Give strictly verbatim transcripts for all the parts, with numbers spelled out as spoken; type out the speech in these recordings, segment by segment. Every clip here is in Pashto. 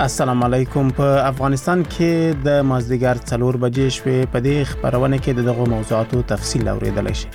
السلام علیکم. په افغانستان کې د مازدیګر څلور بجې شوې. په دې خبرونه کې د دغو موضوعاتو تفصیل اوریدلای شئ.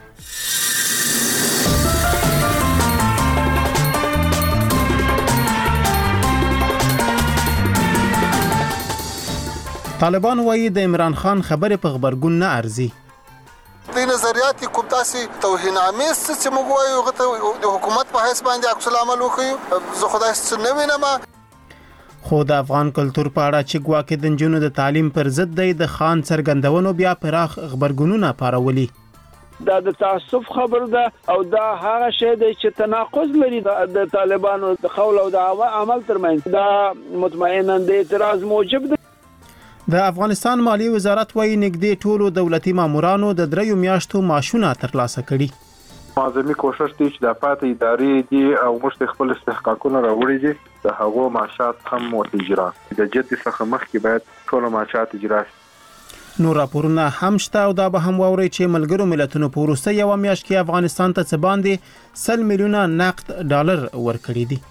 طالبان وایي د عمران خان خبرې په خبرګون نه ارزي. د نظریات کوم تاسو توهین آمیز چې موږ وایو غته د حکومت په حساب باندې عکس العمل وکړو، زه خدای څخه نه وینم. خو د افغان کلتور په اړه چې ګواکې د نجونو د تعلیم پر ضد دی د خان څرګندونو بیا پراخ خبرګونونه پارولي. دا د تعصب خبر ده او دا هغه شی دی چې تناقض لري د طالبانو د قول او د عمل ترمنځ. دا مطمئنا د اعتراض موجب دی. د افغانستان مالی وزارت وايي نږدې ټولو دولتي مامورانو د دریو میاشتو معاشونه ترلاسه کړي. معظمي کوشش دی چې د پاتې ادارې دي او موږ خپل استحقاقونه راوړي دي د هغو معاشات هم ورته د جدي څخه مخکې باید ټول معاشات اجرا شي. نو راپورونه هم شته او دا به هم واوري چې ملګرو ملتونو په وروسته یو میاشت کې افغانستان ته څه باندې سل میلیونه نقد ډالر ورکړي دي.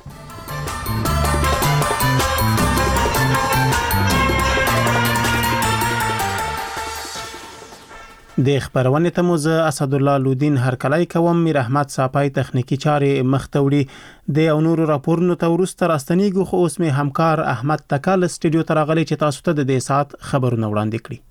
د خبرونه ته مو زه اسد الله لودین هرکلای کوم. میر احمد صاحب تخنیکی چارې مختوړي د او نور راپورونو ته ورسته راستنیږو. خو اوس می همکار احمد تکل استودیو ته راغلی چې تاسو ته د دې سات خبرونه وړاندې کړي.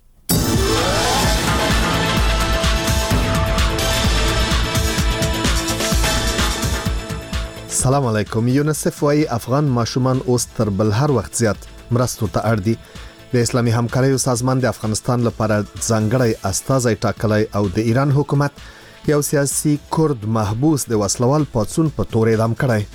سلام علیکم. یونیسف وايي افغان ماشومان اوس تر بل هر وخت زیات مرستو ته اړ دي. د اسلامي همکاریو سازمان د افغانستان لپاره ځانګړی استازی ټاکلی او د ایران حکومت یو سیاسي کورد محبوس د وسلوال پاتسون په تور اعدام کړی.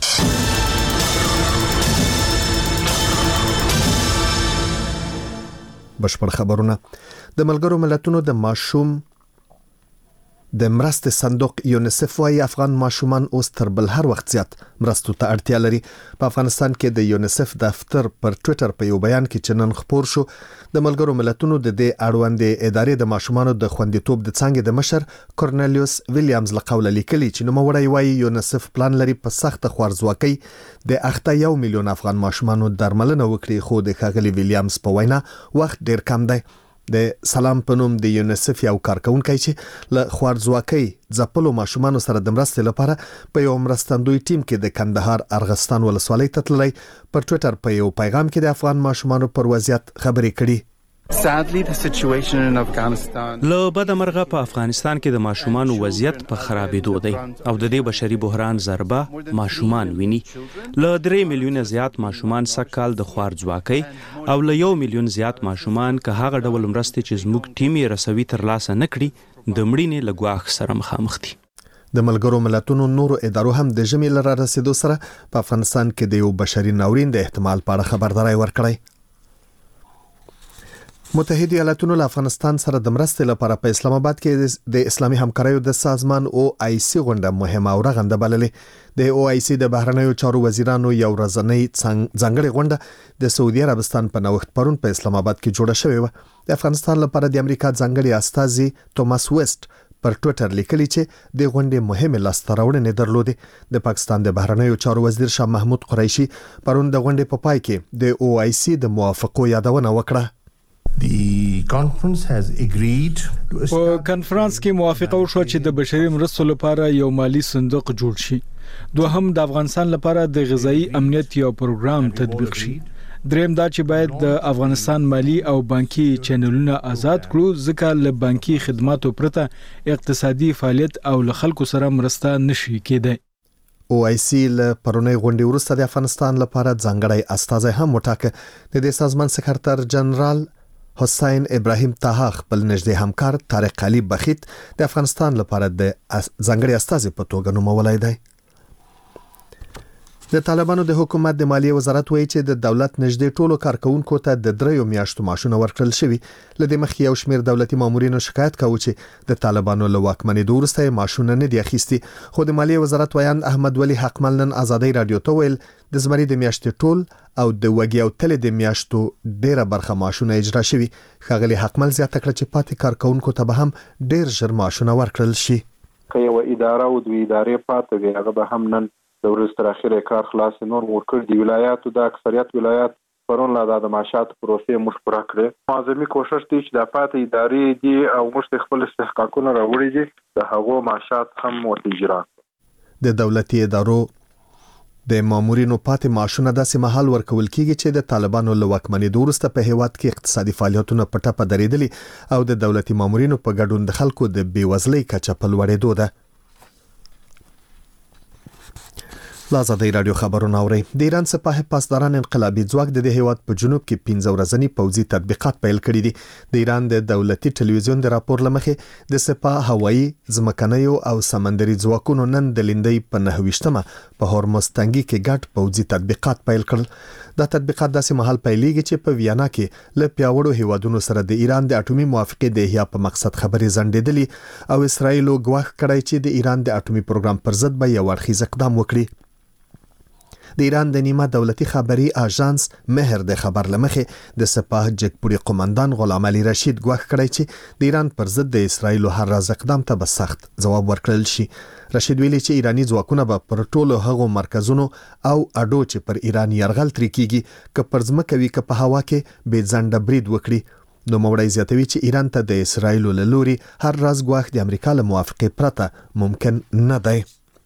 بشپړ خبرونه. د ملګرو ملتونو د ماشوم د مرستې صندوق یونیسف وايي افغان ماشومان اوس تر بل هر وخت زیات مرستو ته اړتیا لري. په افغانستان کې د یونیسف دفتر پر ټوئیټر په یو بیان کې چې نن خپور شو د ملګرو ملتونو د دې اړوند ادارې د ماشومانو د خوندیتوب د څنګه د مشر کورنلیوس ویلیامز لقوله لیکلي چې نو وړي وايي یونیسف پلان لري په سخت خوارزواکۍ د اخته یو میلیون افغان ماشومانو درملنه وکړي. خو د ښاغلي ویلیامز په وینا وخت ډیر کم دی. د سلام پنوم د یونیسف یو کارکونکي چې له خوارزواکۍ ځپلو ماشومانو سره د مرستې لپاره په یو مرستندوی ټیم کې د کندهار ارغستان ولسوالۍ ته تللی پر ټوئیټر په یو پیغام کې د افغان ماشومانو پر وضعیت خبرې کړي. Sadly, the situation in Afghanistan. له بده مرغه په افغانستان کې د ماشومانو وضعیت په خرابېدو دی او د دې بشري بحران ضربه ماشومان ویني. له درې میلیونه زیات ماشومان سږ د خوارځواکۍ او له یو میلیون زیات ماشومان که هغه ډول مرستې چې زموږ ټیم یې رسوي ترلاسه نه کړي د مړینې له ګواښ سره مخامخ دي. د ملګرو ملتونو نورو ادارو هم د ژمي له رارسېدو سره په افغانستان کې د یو بشري ناورین د احتمال په اړه خبرداری ورکړی. متحده ایالاتونو له افغانستان سره د مرستې لپاره په اسلام آباد کې د اسلامي همکاریو د سازمان او آی سی غونډه مهمه او رغنده بللې. د او آی سی د بهرنیو چارو وزیرانو یو ورځنۍ ځانګړې غونډه د سعودي عربستان په نوښت پرون په اسلام آباد کې جوړه شوې و. د افغانستان لپاره د امریکا ځانګړي استازي توماس ویسټ پر ټوئیټر لیکلي چې د غونډې مهمه لاسته راوړنې درلودې. د پاکستان د بهرنیو چارو وزیر شاه محمود قریشي پرون د غونډې په پای کې د او آی سی د موافقو یادونه وکړه. The conference has agreed to په کنفرانس کې موافقه وشوه چې د بشري مرستو لپاره یو مالی صندوق جوړ شي. دوهم د افغانستان لپاره د غذایی امنیت یو پروګرام تطبیق شي. دریم دا چې باید د افغانستان مالی او بانکي چینلونه آزاد کړو ځکه له بانکي خدماتو پرته اقتصادي فعالیت او له خلکو سره مرسته نشي کېدای. او آی سی له پرونی غونډې وروسته د افغانستان لپاره ځانګړی استازی هم وټاکه. د دې سازمان سکرټر جنرال حسین ابراهیم طه خپل نږدې همکار طارق علي بخیت د افغانستان لپاره د ځانګړي استازي په توګه نومولای دی. د طالبانو د حکومت د مالیې وزارت وایي چې د دولت نږدې ټولو کارکونکو ته د دریو میاشتو معاشونه ورکړل شوي. لدې مخکې یو شمېر دولتي مامورینو شکایت کاوه چې د طالبانو له واکمنېدو وروسته معاشونه نه دي اخیستي. خو د مالیې وزارت ویان احمد ولی حقمل نن ازادۍ رادیو ته ویل د زمري د میاشتې ټول او د وګي او تل د میاشتو ډیره برخه معاشونه اجرا شوي. ښاغلي حقمل زیاته کړه چې پاتې کارکونکو ته به هم ډیر ژر معاشونه ورکړل شي. که یو اداره او دوی ادارې پاتې وي هغه به هم نن د ورځ تر اخره کار خلاص نور ورکړ دی ولایاتو د اکثریت ولایات پرون لا د معاشات پروسې مخ پوره کړې معظمي کوشش دی چې د پاتې ادارې دی او مشت خپل استحقاقونه راوړي دي د هغو معاشات هم متجران د دولتي ادارو د مامورینو پاتې معاشونه داسې مهال ورکول کیږي چې د طالبانو له واکمنۍ وروسته په هیواد کې اقتصادي فعالیتونه په ټپه درېدلي او د دولتي مامورینو په ګډون د خلکو د بیوزلۍ کچه په لوړېدو ده. لازادی رادیو خبرونه اوري. د ایران سپاه پاسداران انقلابي ځواک د هیواد په جنوب کې پنځه ورځنی پوځي تطبیقات پیل کړي دي. د ایران د دولتي ټلویزیون د راپور لمخې د سپاه هوایي ځمکنیو او سمندري ځواکونو نن د لیندۍ په نهویشتمه په هورمز تنګي کې ګډ پوځي تطبیقات پیل کړل. دا تطبیقات داسې مهال پیلېږي چې په ویانا کې له پیاوړو هیوادونو سره د ایران د اټومي موافقې د احیا په مقصد خبرې زندېدلې او اسرائیل غواخ کړی چې د ایران د اټومي پروګرام پر ضد به یو اړخیز اقدام وکړي. د ایران د نیمه دولتي خبري اژانس مهر د خبر لمخې د سپاه جګپوري قومندان غلام علي رشید غواخ کړی چې د ایران پر ضد د اسرائیل هر راز اقدام ته به سخت جواب ورکړل شي. رشید ویلي چې ایرانی ځواکونه به پر ټولو هغو مرکزونو او اډو چې پر ایران یرغل ترې کیږي که پر ځمکه وي که په هوا کې بې ځنډه برید وکړي. نو موړی زیاتوي چې ایران ته د اسرائیل له لوري هر راز غواخ د امریکا له موافقې پرته ممکن نه دی.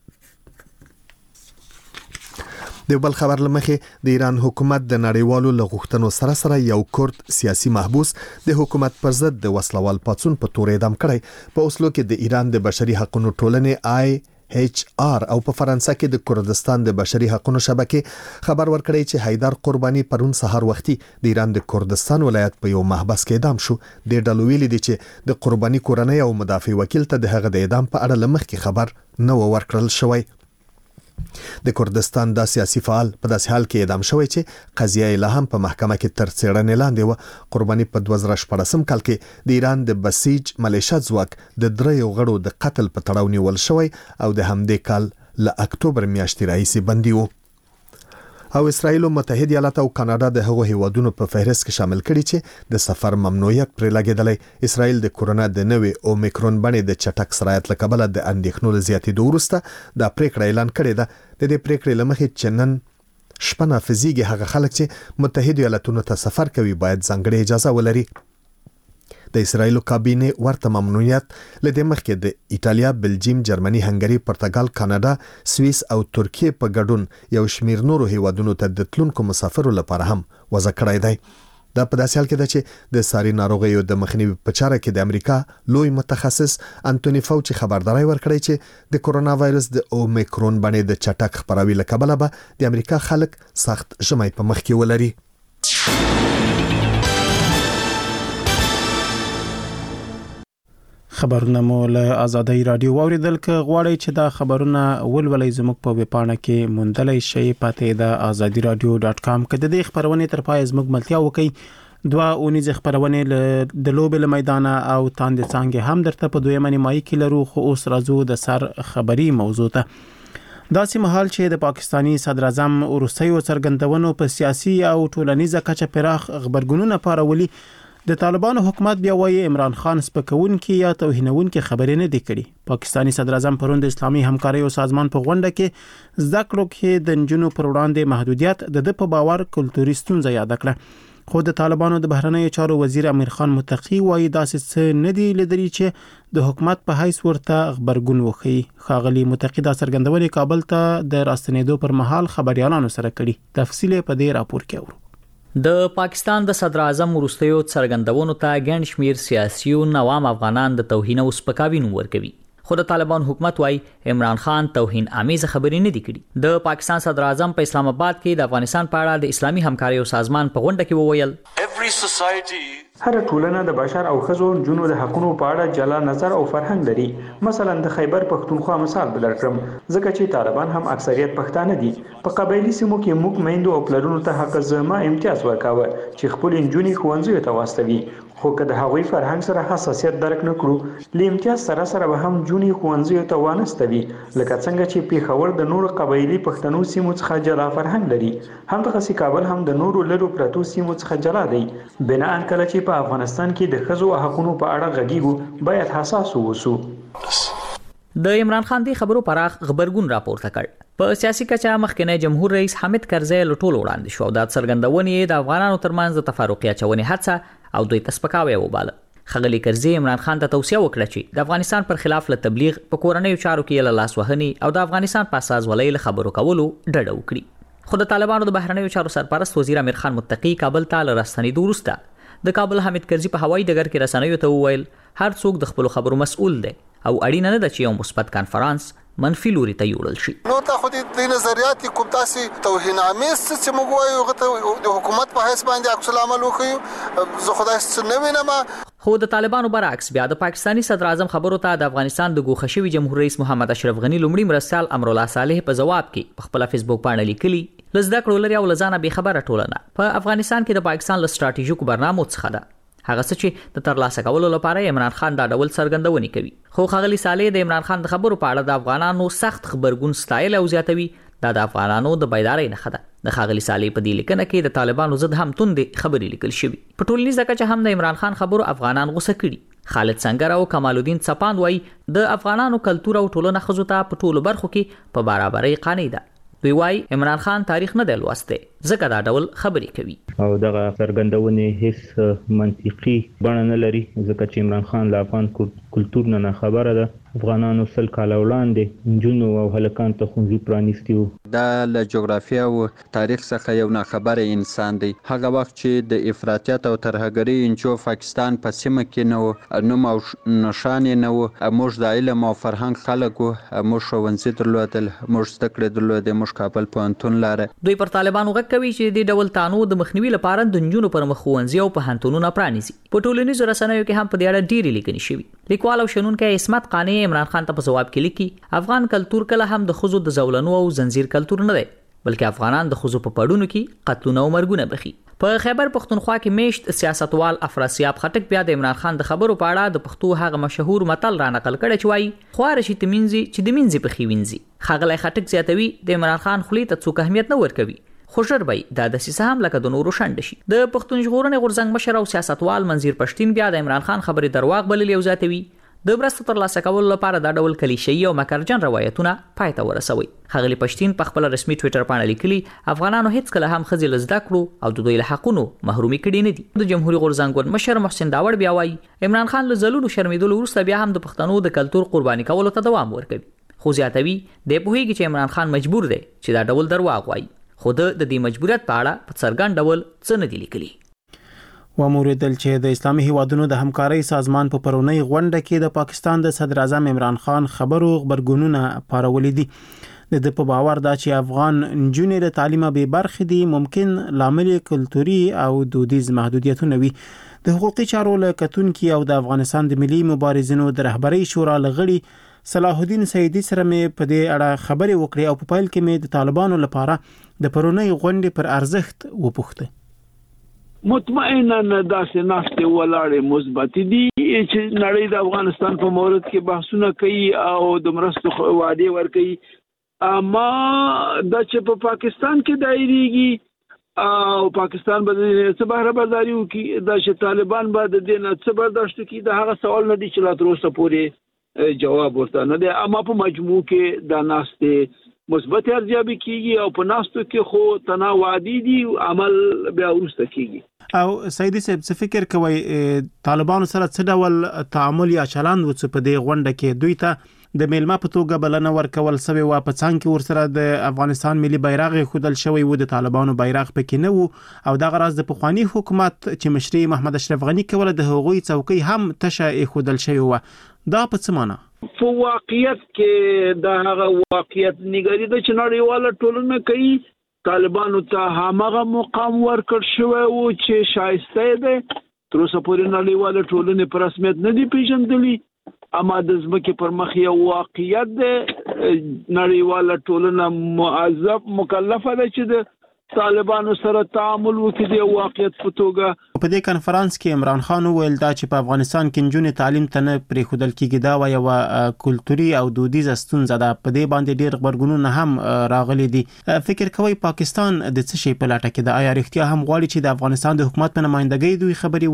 د بل خبر لمخې د ایران حکومت د نړیوالو لغښتنو سره سره یو کورد سیاسي محبوس د حکومت پر ضد د وسلوال پاتون په تور اعدام کړی. په اوسلو کې د ایران د بشري حقوقو ټولنې آی ایچ آر او په فرانسه کې د کردستان د بشري حقوقو شبکې خبر ورکړی چې حیدر قرباني پرون سحر وختي د ایران د کردستان ولایت په یو محبس کې اعدام شو. د ډلو ویلي دي چې د قرباني کورنۍ او مدافع وکیل ته د هغه د اعدام په اړه لمخکې خبر نه ورکړل شوی. د کردستان د سیاسي فعال په داسې حال کې اعدام شوی چې قضیه یې لا هم په محکمه کې تر څېړنې لاندې و. قرباني په دوه زره شپږم کال کې د ایران د بسیج ملیشیا ځواک د دریو غړو د قتل په تړاو نیول شوی او د همدې کال له اکتوبر میاشتې راهیسې بندي و. او اسرائیل او متحده ایالات او کاناډا د هغو هیوادونو په فهرست کې شامل کړي چې د سفر ممنوعیت پرې لګیدلی. اسرائیل د کورونا د نوې اومیکرون بڼې د چټک سرایت له کبله د اندېښنو له زیاتېدو وروسته دا پریکړه اعلان کړې ده. د دې پریکړې له مخې چې نن شپه نافذیږي هغه خلک چې متحده ایالاتونو ته سفر کوي باید ځانګړې اجازه ولري. د اسرائیل کابینه ورته ممنوعیت لدې مخکې د ایتالیا، بلجیم، جرمني، هنګری، پرتګال، کاناډا، سوئیس او ترکیه په ګډون یو شمیر نورو هیوادونو ته د تلونکو مسافرو لپاره هم وضع کړی دی. دا په داسې حال کې ده چې د ساري ناروغیو د مخنیوي په چاره کې د امریکا لوی متخصص انټونی فاوچي خبرداري ورکړی چې د کورونا وایرس د اومیکرون باندې د چټک خپراوي له کبله به د امریکا خلک سخت ژمی په مخ کې ولري. خبرونه مو له آزادۍ رادیو اوریدل ک غواړئ چې دا خبرونه ولولئ زموږ په ویب پاڼه کې موندلای شئ پاتې د آزادۍ رادیو ډاٹ کام کې د دې خبرونه تر پای زموږ ملتیا وکي دوا اونیز خبرونه د لوبل میدان او تاند څنګه هم درته په دویمه نیمایي کې لرو خو اوس راځو د سر خبري موضوع ته. داسې مهال چې د پاکستانی صدر اعظم روسیو څرګندونو په سیاسي او ټولنیزه کچه پراخ خبرګونونه پارولي د طالبانو حکومت بیا وایي عمران خان سپکون کې یا توهینون کې خبرې نه دی کړي. پاکستانی صدر اعظم پرون د اسلامي همکارۍ او سازمان په غونډه کې زده کړو کې د نجونو پر وړاندې محدودیت د د په باور کلتوري ستونزه یاد کړه. خو د طالبانو د بهرنیو چارو وزیر امیر خان متقی وایي داسې څه نه دی لیدلی چې د حکومت په حیث ورته خبرګون وخی. خاغلی متقی دا څرګندونې کابل ته د راستنېدو پر مهال خبريالانو سره کړي. تفصیل په دې راپور کې اورو. د پاکستان د صدر اعظم وروستیو څرګندونو ته ګڼ شمیر سیاسي او عوام افغانان د توهین او سپکاوي نوم ورکوي. خو د طالبان حکومت وايي عمران خان توهین آمیز خبرې نه دي کړي. د پاکستان صدر اعظم په اسلام آباد کې د افغانستان په اړه د اسلامي همکارۍ او سازمان په غونډه کې وویل هر ټولنه د بشر او ښځو جنو د حقونو په اړه جلا نظر او فرهنګ لري. مثلا د خیبر پښتونخوا مثال بلرکم ځکه چې طالبان هم اکثریت پښتانه دي. په قبایلی سیمو کې موږ میندو او پلرونو ته حق زما امتیاز ورکاوه چې خپل انجونی ښوونځیو ته واستوي. خو که د هغوی فرهنګ سره حساسیت درک نکړو ل امتیاز سره سره به هم جونی ښوونځیو ته وانستوي لکه څنګه چې پیښور د نورو قبایلی پښتنو سیمو څخه جلا فرهنګ لري. همدغه سی کابل هم د نورو لرو پرتو سیمو څخه جلا دی. بنا ان کله چې په افغانستان کې د ښځو حقوقو په اړه غږیږو باید حساس اوسو. د عمران خان دی خبرو پراخ خبرګون راپورته کړ. په سیاسي کچا مخکنی جمهور رئیس حامد کرزی له ټولو وړاندې شو. د څرګندونې د افغانانو ترمنځ د تفرقه اچونې هڅه او دوی تسپکاوی وباله. خغلی کرزی عمران خان ته توصیه وکړه چې د افغانستان پر خلاف له تبلیغ په کورنیو چارو کې له لاس وهنې او د افغانستان په اساس ولې له خبرو کولو ډډه وکړي. خو د طالبانو د بهرنیو چارو سرپرست وزیر امیر خان متقی کابل ته لرستنېدو وروسته د کابل حامد کرزي په هوایي ډګر کې رسنیو ته وویل هر څوک د خپل خبرو مسؤل دی او اړینه نه ده چې یو مثبت کانفرنس منفي لوري ته یوړل شي. نو ته خو د نظریات کوم تاسو توهین آمیز چې موږ وایو غته د حکومت په حساب باندې عکس العمل وکړو زه خدای څخه نه وینم. خو د طالبانو برعکس بیا د پاکستانی صدر اعظم خبرو ته د افغانستان د ګوښه شوي جمهور رئیس محمد اشرف غنی لومړي مرستیال امرالله صالح په جواب کې په خپل فیسبوک باندې لیکلي لزدا کړو لري او لزانه به خبره ټولنه په افغانستان کې د پاکستان له ستراتیژیکو برنامو څخه ده. هغه څه چې د ترلاسه کولو لپاره عمران خان دا ډول څرګندونې کوي. خو خغلی صالح د عمران خان د خبرو په اړه د افغانانو سخت خبرګون ستایل او زیاتوي دا د افغانانو د بیدارۍ نښه ده. د خغلی صالح په دې لیکنه کې د طالبانو ضد هم توندې خبرې لیکل شوي. په ټولنیزه کچه هم د عمران خان خبرو افغانان غوسه کړي. خالد سنگر او کمال الدین چپاند وایي د افغانانو کلتور او ټولنه خزو ته په ټولو برخو کې په برابرۍ قانع ده. دوی وایي عمران خان تاریخ نه دی لوستی ځکه دا ډول خبرې کوي او دغه څرګندونې هیڅ منطقي بڼه نه لري ځکه چې عمران خان له افغان کلتور نه خبره ده. افغانانو سل کاله وړاندې نجونو او هلکان ته ښوونځي پرانیستي وو. دا له جغرافیه او تاریخ څخه یو ناخبره انسان دی. هغه وخت چې د افراطیت او ترهګرۍ انجو پاکستان په سیمه کې نه و نوم او نشان نه و موږ د علم او فرهنګ خلک وو موږ ښوونځي درلودل موږ زده کړې درلودې موږ کابل پوهنتون لاره. دوی پر طالبانو غږ کوي چې د ډول تانو د مخنیوي لپاره د نجونو پر مخ ښوونځي او پوهنتونونه پرانیزي. په ټولنیزو رسنیو کې هم په دې اړه ډېرې لیکنې شوي. لیکوال او شنونکی عصمت قانع عمران خان ته په جواب کې لیکي افغان کلتور کله هم د خزو د زولنو او زنجیر کلتور نه دی بلکې افغانان د خزو په پړونو کې قتلونه او مرګونه بخي. په خیبر پختونخوا کې میشت سیاستوال افراسیاب خټک بیا د عمران خان د خبرو په اړه د پښتو هغه مشهور متل را نقل کړی چې وایي خوار شي تمنځي چې د منځي په خوینځي. خغلی خټک زیاتوي د عمران خان خلی ته څوک اهمیت نه ورکوي خو ژر به دا د سیسه هم لکه د نورو شنډ شي. د پښتون ژغورنې غورځنګ مشر او سیاستوال منظیر پښتین بیا د عمران خان خبرې درواغ بللي او زیاتوي د برسته ترلاسه کولو لپاره دا ډول کلیشه‌ای او مکرجن روایتونه پای ته ورسوي. خغلی پښتین په خپل رسمي ټوئیټر باندې لیکلي افغانانو هیڅ کله هم خزي لزدا کړو او د دوی له حقونو محرومي کړي نه دي. د جمهوریت غورځنګ مشر محسن داوړ بیا وایي عمران خان له زلونو شرمېدلو وروسته بیا هم د پښتنو د کلتور قرباني کولو ته دوام ورکوي. خو زیاتوي د پوهیږي چې عمران خان مجبور دی چې دا ډول درواغ وایي خو د دې مجبوریت په اړه په څرګند ډول څه نه دي لیکلي. و موریدل چې د اسلامي هیوادونو د همکارۍ سازمان په پرونی غونډه کې د پاکستان د صدر اعظم عمران خان خبرو خبرګونونه پارولې دي. د په باور دا چې افغان نجونې د تعلیم به برخې دي ممکن لامل کلتوري او دودیز محدودیتونه وي. د حقوقي چارو لکتونکي او د افغانستان د ملي مبارزینو د رهبرۍ شورا لغړي صلاح الدین سیدی سره مې په دې اړه خبرې وکړې او په پایل کې مې د طالبانو لپاره د پرونی غونډې پر ارزښت وپوښته. مطمئنا داسې ناشته ولاړې مثبت دي چې نړۍ د افغانستان په مورد کې بحثونه کوي او د مرستو وعده ورکوي. اما د چې په پاکستان کې دایریږي او پاکستان به څه بهره برداري وکړي د چې طالبان به د دې نه څه برداشت کوي دا هغه سوال نه دی چې لا تر اوسه پورې جواب ورته نه دی. اما په مجموع کې دا ناشته مثبت ارزیابي کیږي او په ناستو کې خو تناوعدي دي عمل بیا ورسته کیږي. او سیدی صاحب څه فکر کوي طالبانو سره څه ډول تعامل یا چلند وڅ په دې غونډه کې دوی ته د میلمه په توګه بلنه ورکول سوی و په څنګه کې ورسره د افغانستان ملي بیرغ خودل شوی و د طالبانو بیرغ پکې نه و او د غراز د پخوانی حکومت چې مشري محمد اشرف غنی کوله د هغوی څوکۍ هم تشه خودل شوی و. دا په څه معنی؟ په واقعیت کې دا هغه واقعیت نګری د چنړیواله ټولنه کوي طالبانو ته هغه مقام ورکړ شوی او چې شایسته ده تر اوسه پورې نړیواله ټولنه په رسمیت نه دی پیژندلی. اما د ځمکې پر مخ یو واقعیت ده نړیواله ټولنه معذب مکلفه ده چې د طالبانو سره تعامل وکړي د واقعیت په توګه. په دې کانفرنس کې عمران خان وویل دا چې په افغانستان کې نجونې تعلیم ته نه پرېښودل کېږي دا یو کلتوري او دودیزه ستونزه ده. په دې باندې ډېر غبرګونونه هم راغلي دي. فکر کوي پاکستان د څه شي په لټه کې ده؟ آیا رښتیا هم غواړي چې د افغانستان د حکومت په نمائندګۍ دوی خبرې وکړي؟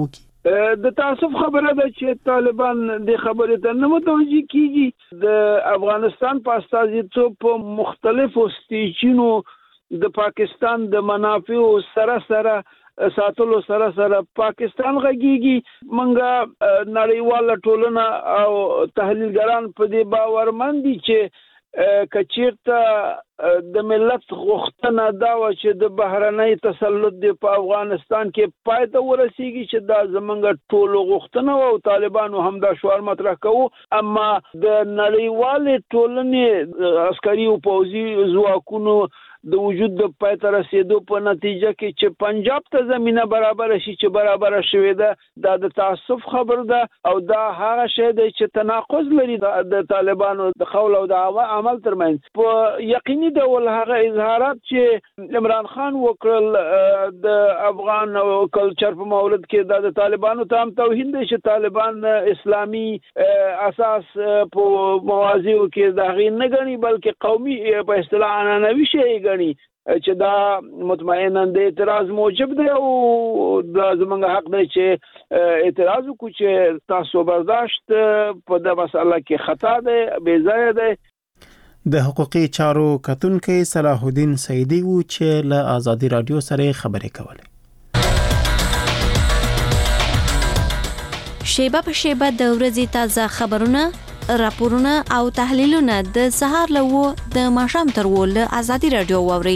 د تاسف خبره ده چې طالبان د خبرې ته نه متوجي کیږي. د افغانستان په استازیتوب په مختلفو سټیجونو د پاکستان د منافع سره سره ساتلو سره سره پاکستان غږیږي. منګه نړیواله ټولنه او تحلیلګران په دې باورمن دي چې کچیرته د ملت غوښتنه دا و چې د بهرنۍ تسلط د په افغانستان کې پای ته ورسیږي چې دا زمونږ ټولو غوښتنه او طالبانو هم دا شعار مطرح کوو. اما د نړیوالې ټولنې عسکري او پوځي ځواکونو د وجود د پای ته رسیدو په نتیجه کې چې پنجاب ته زمينه برابر شي چې برابر شوې ده دا د تاسف خبر ده او دا هغه شی دی چې تناقض لري د طالبانو د قول او د عمل ترمنځ. په یقیني ډول هغه اظهارات چې عمران خان وکړل د افغان کلچر په مورد کې د طالبانو ته هم توهین دی چې طالبان اسلامي اساس په موازیو کې د غي نه غني بلکې قومي په اصطلاح عنعنوي شی غني چې دا مطمئنا د اعتراض موجب دی او د زمونږ حق دی چې اعتراض وکړو چې تاسو برداشت په د مسله کې خطا دی بې ځای دی. د حقوقي چارو کتونکو صلاح الدین سیدی و چې له آزادی رادیو سره خبرې کولې. شیبه په شیبه د ورځې تازه خبرونه راپورونه او تحلیلونه د سهار له د ماښام تر ول آزادی رادیو ووري.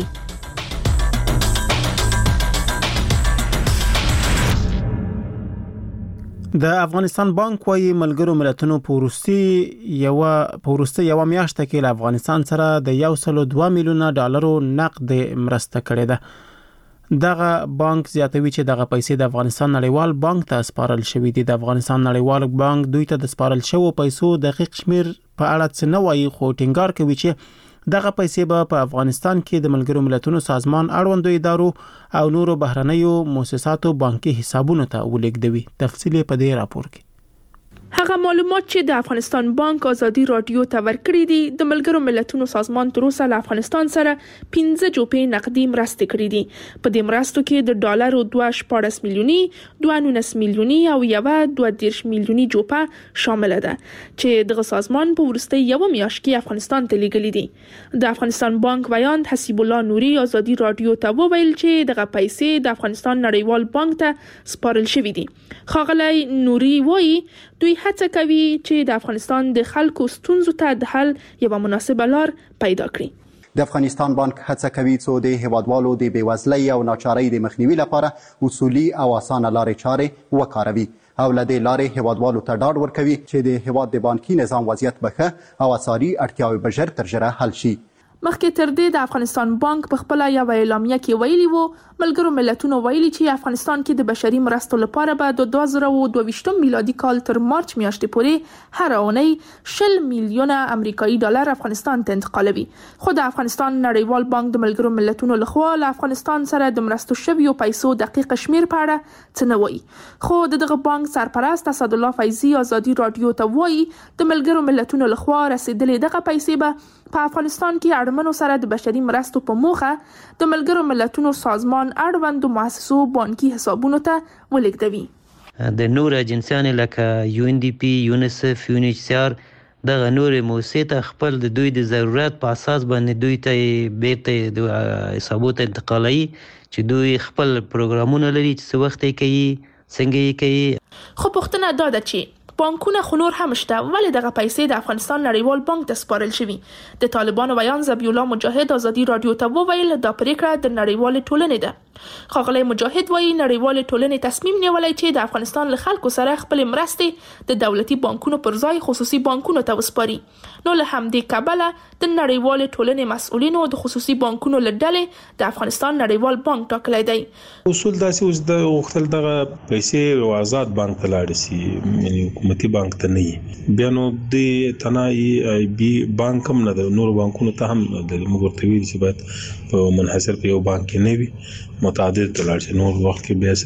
د افغانستان بانک وايي ملګرو ملتونو پوروستي یو پوروستي یو میاشت کې له افغانستان سره د یو سل دوه میلیونه ډالرو نقد مرسته کړې ده. دغه بانک زیاتوي چې دغه پیسې د افغانستان نړیوال بانک ته سپارل شوې دي. د افغانستان نړیوال بانک دوی ته د سپارل شوو پیسو دقیق شمیر په اړه څه نه وایي خو ټینګار کوي چې دغه پیسې به په افغانستان کې د ملګرو ملتونو سازمان اړوندو ادارو او نورو بهرنیو مؤسساتو بانکي حسابونو ته ولېږدوي. تفصیل په دې راپور کې. هغه معلومات چې د افغانستان بانک آزادی رادیو ته ورکړي دي د ملګرو ملتونو سازمان تر اوسه له افغانستان سره پنځه جوپې نقدي مرستې کړې دي. په دې مرستو کې د ډالرو دوه شپاړس میلیوني دوه نولس میلیوني او یو دوه دیرش میلیوني جوپه شامل ده چې دغه سازمان په ورستۍ یو میاشت کې افغانستان ته لیږلي دي. د افغانستان بانک ویاند حسیب الله نوري آزادی رادیو ته وویل چې دغه پیسې د افغانستان نړیوال بانک ته سپارل شوې دي. ښاغلی نوري وایي دوی هڅه کوي چې د افغانستان د خلکو ستونزو ته د حل یوه مناسبه لار پیدا کړي. د افغانستان بانک هڅه کوي څو د هیوادوالو د بېوزلۍ او ناچارۍ د مخنیوي لپاره اصولي او اسانه لارې چارې وکاروي او له دې لارې هیوادوالو ته ډاډ ورکوي چې د هیواد د بانکي نظام وضعیت به ښه او اساري اړتیاوې به ژر تر ژره حل شي. مخکې تر دې د افغانستان بانک په خپل یو اعلامیه کې ویلي وو ملګرو ملتونو ویلي چې افغانستان کې د بشري مرستو لپاره به د دوه زره دوه میلادي کال تر مارچ میاشتې پورې هر اونۍ شل میلیونه امریکایي ډالر افغانستان ته انتقالوي. خو د افغانستان نړیوال بانک د ملګرو ملتونو لخوا له افغانستان سره د مرستو شویو پیسو دقیق شمیر په اړه څه نه وایي. خو د دغه بانک سرپرست اسدالله فیضي آزادی رادیو ته وایي د ملګرو ملتونو لخوا رسیدلې دغه پیسې به په افغانستان کې اړمنو سره د بشري مرستو په موخه د ملګرو ملتونو سازمان اړوندو مؤسسو بانکي حسابونو ته ولېږدوي. د نور اجنسیانو لکه یو ان ډي پی، یونیسف، یونیچار دغه نور موسسې ته خپل د دوی د ضرورت په اساس باندې دوی ته بیرته د حسابو ته انتقالوي چې دوی خپل پروګرامونه لري چې څه وخت یې کوي څنګه یې کوي. خو پوښتنه دا ده چې بانکونه خو نور هم شته ولې دغه پیسې د افغانستان نړیوال بانک ته سپارل شوي. د طالبانو ویان ذبیح الله مجاهد آزادی رادیو ته وویل دا پریکړه د نړیوال ټولنې ده. ښاغلی مجاهد وایي نړیوال ټولنې تصمیم نیولی چې د افغانستان له خلکو سره خپل مرستې د دولتي بانکونو پر ځای خصوصي بانکونو ته وسپاري. نو له همدې کبله د نړیوال ټولنې مسؤلینو د خصوصي بانکونو له ډلې د افغانستان نړیوال بانک ټاکلی دی. اصول داسې اوس د غوښتل دغه پیسې یو آزاد بانک ته لاړې شي یعنې حکومتي بانک ته نه وي. بیا نو د تنایي ای بي بانک هم نه ده نورو بانکونو ته هم نه ده. موږ ورته ویلي چې باید په منحصر په یو بانک کې نه وي متعدد ته لاړ شي. نور وخت کې بیا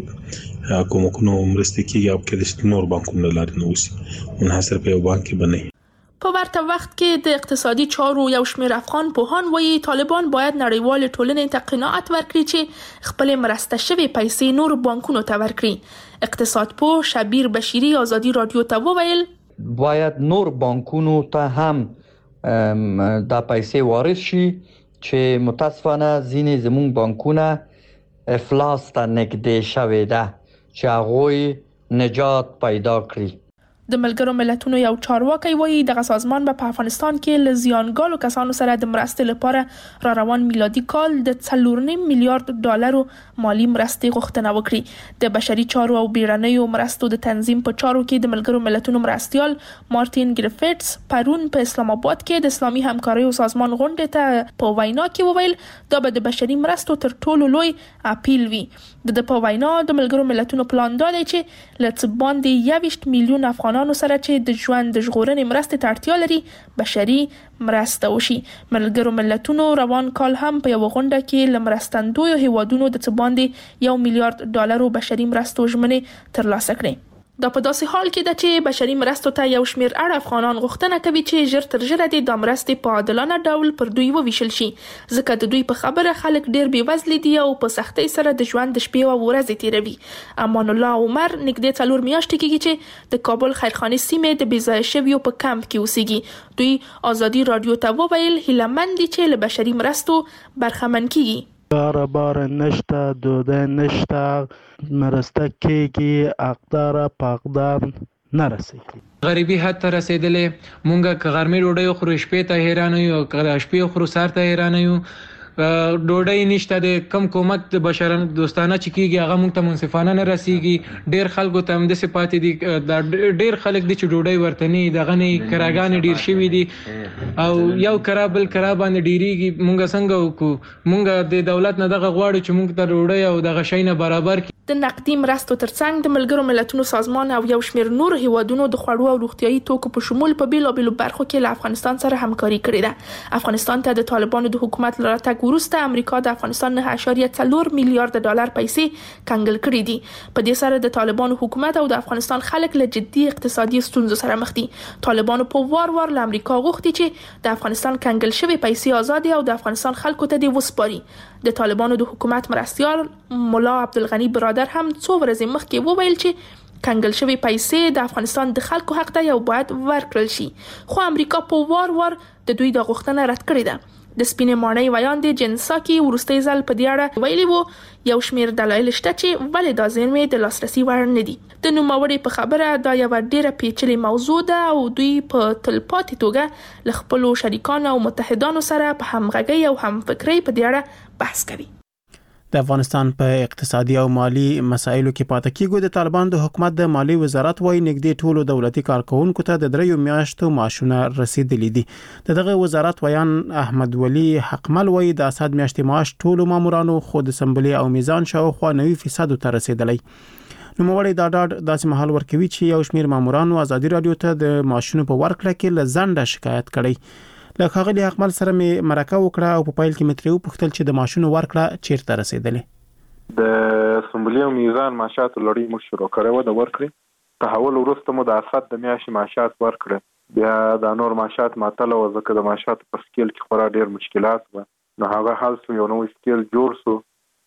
داسې کومکونو مرستې کېږي او کېدای شي نور بانکونو له لارې نه وشي منحصر په یو بانک کې به نه وي. په ورته وخت کې د اقتصادي چارو یو شمېر افغان پوهان وایي طالبان باید نړیوال ټولنې ته قناعت ورکړي چې خپل مرسته شوی پیسې نور بانکونو ته ورکړي. اقتصاد پوه شبیر بشیری آزادي رادیو ته وویل باید نور بانکونو ته هم دا پیسې وارد شي چې متاسفانه ځینې زموږ بانکونه افلاس ته نږدې شوي ده چې هغوی نجات پیدا کړي. د ملګرو ملتونو یو چارواکي وایي دغه سازمان به په افغانستان کې له زیانګالو کسانو سره د مرستې لپاره را روان میلادي کال د څلور نیم میلیارډ ډالرو مالی مرستې غوښتنه وکړي. د بشري چارو او بیړنیو مرستو د تنظیم په چارو کې د ملګرو ملتونو مرستیال مارټین ګریفټس پرون په اسلام آباد کې د اسلامي همکاریو سازمان غونډې ته په وینا کې وویل دا به د بشري مرستو تر ټولو لوی اپیل وي. د په وینا د ملګرو ملتونو پلان دی چې له څه باندې یویشت میلیون افغان سره چې د ژوند د ژغورنې مرستې ته اړتیا لري بشري مرسته وشي. ملګرو ملتونو روان کال هم په یو غونډه کې له مرستندویو هیوادونو د څه باندې یو میلیارډ ډالرو بشري مرستو ژمنې ترلاسه کړې. دا په داسې حال کې ده چې بشري مرستو ته یو شمېر اړ افغانان غوښتنه کوي چې ژر تر ژره د دا مرستې په عادلانه ډول پر دوی وویشل شي ځکه د دوی په خبره خلک ډېر بېوزلي دي او په سختۍ سره د ژوند د شپې او ورځې تیروي. امان الله عمر نږدې څلور میاشتې کېږي چې د کابل خیرخانې سیمې د بې ځایه شویو په کمپ کې اوسېږي. دوی آزادي رادیو ته وویل هیلهمند دي چې له بشري مرستو برخمن کېږي. بار بار نشته دوده نشته مرسته کېږي اقدار پاقدار نرسېږي. غریبي حد ته رسېدلې مونږه که غرمې ډوډۍ خورو شپې ته حیران یو که شپې خورو سهار ته حیران یو ډوډۍ نشته د کم کومک د بشر دوستانه چې کېږي هغه مونږ ته منصفانه نه رسېږي. ډېر خلکو ته همداسې پاتې دي ډېر خلک دي چې ډوډۍ ورته نه دغه نه کراګانې ډېر شوي دي او یو کرا بل کرا باندې ډېرېږي. مونږ څنګه وکړو مونږ د دولت نه دغه غواړو چې مونږ ته ډوډۍ او دغه شی نه برابر کړي. د نقدي مرستو ترڅنګ د ملګرو ملتونو سازمان او یو شمېر نور هیوادونو د خوړو او روغتیايي توکو په شمول په بیلابیلو برخو کې له افغانستان سره همکاري کړې ده. افغانستان ته د طالبانو د حکومت له راتګ وروسته امریکا د افغانستان نه اعشاریه څلور میلیارډ ډالر پیسې کنګل کړې دي. په دې سره د طالبانو حکومت او د افغانستان خلک له جدي اقتصادي ستونزو سره مخ دي. طالبانو په وار وار له امریکا غوښتي چې د افغانستان کنګل شوی پیسې آزاد او د افغانستان خلکو ته دی وسپاري. د طالبانو د حکومت مرستیال مولا عبدالغنی برادر هم څو ورځې مخکې وویل چې کنګل شوی پیسې د افغانستان د خلکو حق دی او باید ورکړل شي. خو امریکا په وار وار د دوی د غوښتنه رد کړې ده. د سپینې ماڼۍ ویاندې جنساکي وروستي ځل په دې اړه ویلي وو یو شمېر دلایل شته چې ولې دا زیرمې د لاسرسي وړ نه دي. د نوموړي په خبره دا یو ډېره پیچلې موضوع ده او دوی په تلپاتې توګه له خپلو شریکانو او متحدانو سره په همغږۍ او همفکرۍ په دې اړه بحث کوي. د افغانستان په اقتصادي او مالی مسایلو کې پاتې کېږي. د طالبان د حکومت د مالی وزارت وايي نږدې ټولو دولتي کارکونکو ته د دریو میاشتو معاشونه رسیدلي دي. دغه وزارت ویان احمد ولی حقمل وايي د اسد میاشتې معاش ټولو مامورانو خود سمبلي او میزان شاوخوا نوي فیصد ته رسیدلی. نو موړی دا ډاډ داسې محل ورکوي چې یو شمېر مامورانو آزادي رادیو ته د معاشونو په ورکړه کې لزنده شکایت کړي. له ښاغلي حقمل سره مې مرکه وکړه او په پایل کې مې ترې وپوښتل چې د معاشونو ورکړه چیرته رسیدلې. د سمبلي او میزان معاشات لړۍ موږ شروع کړو د ورکړې تحول وروسته مو د اسد د میاشتې معاشات ورکړه. بیا د نور معاشات ماتله و ځکه د معاشات په سکیل کې خورا ډیر مشکلات و. نو هغه حل سو یو نوې سکیل جوړ سو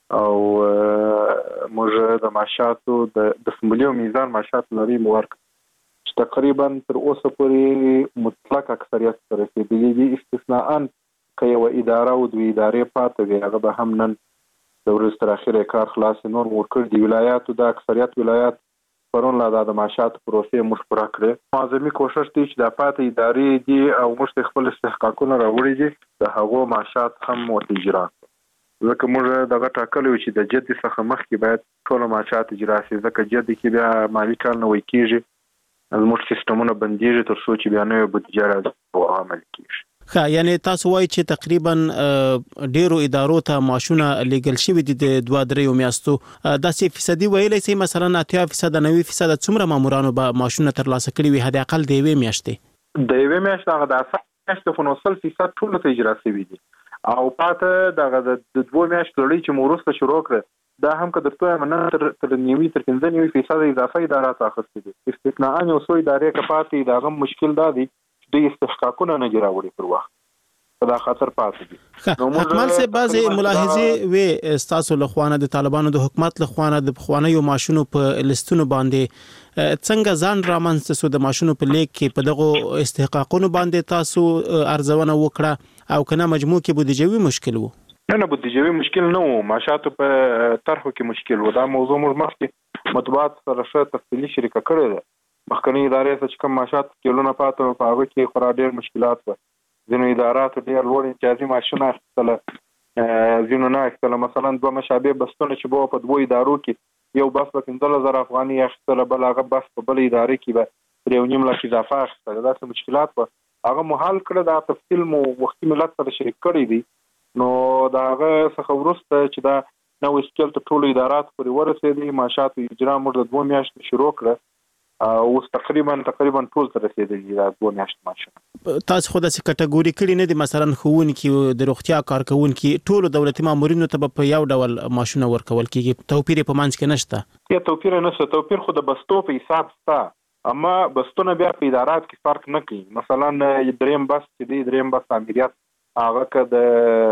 او موږ د معاشاتو د سمبلي او میزان معاشات لړۍ مو ورکړه تقریبا تر اوسه پورې مطلق اکثریت سره رسیدلی دي استثناء که یو اداره او دوی ادارې پاتې وي هغه به هم نن د ورځې تر اخره کار خلاص نور ورکړ دي. ولایاتو د اکثریت ولایات پرون لا د معاشات پروسې موږ پوره کړې. معظمي کوشش دی چې د پاتې ادارې دي او موږ خپل استحقاقونه راوړي دي د هغو معاشات هم اجرا ځکه موږ دغه ټاکلو چې د جدي څخه مخکې باید ټول معاشات اجرا شي ځکه جدي کې بیا مالي کال نه وای کېږي زموږ سیستمونه بندیږي تر څو چې بیا نوې بودیجه راځي او عمل کېږي. ښه یعنی تاسو وایي چې تقریبا ډیرو ادارو ته معاشونه لیږل شوي دي د دوه دریو میاشتو. داسې فیصدي ویلی سي مثلا اتیا فیصد نوي فیصد څومره مامورانو به معاشونه ترلاسه کړي وي حد اقل د یوې میاشتې؟ د یوې میاشتې هغه د اساس میاشتې خو نو سل فیصد ټولو ته اجرا شوي دي او پاته دغه د دوه میاشتو لړۍ چې مو وروسته شروع کړه دا هم که درته وایم نه تر نیوي تر پنځه نیوي فیصد اضافه ادارات اخیستې دي. استثناء یو څو ادارې که پاتې د هغه مشکل دا دی د استحقاقونه نه جوړوي پر وخت په دا خاطر پاتې دي. حکمل سے بعضی ملاحظه وی استاسو لخوانه د طالبانو د حکومت لخوانه د خوانیو ماشونو په لستونو باندې څنګه ځان رامنځته سو د ماشونو په لیک کې په دغه استحقاقونو باندې تاسو ارزونه وکړه او کنه مجموع کې بودیجوي مشکل وو؟ نه نه بودیجوي مشکل نه وو، معاشاتو په طرحو کې مشکل وو. دا موضوع موږ مخکې مطبوعات سره ښه تفصیلي شریکه کړې ده. مخکنی ادارې څخه کوم معاشات کېلونه پاتې په هغه کې خورا ډېر مشکلات وو. ځینو اداراتو ډېر لوړ امتیازي معاشونه اخیستله، ځینو نه اخیستله. مثلا دوه مشابه بسونه چې به په دوه ادارو کې یو بس به پنځلس زره افغانۍ اخیستله، بل هغه بس په بل ادارې کې به ترې یو نیم لک اضافه اخیستله. داسې مشکلات وو، هغه مو حل کړه. دا تفصیل مو وختي ملت سره شریک کړی دی. نو دا هغه څخه وروسته چې دا نوې سکیل ته ټولو اداراتو پورې ورسېدی، معاشاتو اجرا موږ د دوه میاشتو شروع کړه. اوس تقریبا تقریبا ټول ته رسیدلی دا دوه میاشتې معاش. تاسو خو د کټګوري کړی نه دي، مثلا ښوونکي د روغتیا کارکونکي ټول دولتي مامورینو ته په یو ډول معاشونه ورکول کیږي، توپیر په منځ کې نشته؟ یا توپیر نشته، توپیر خو د بستو په حساب شته، اما بستونه بیا په ادارات کې فرق نه کوي. مثلا دریم بس چې دی دریم بس امریت هغه که د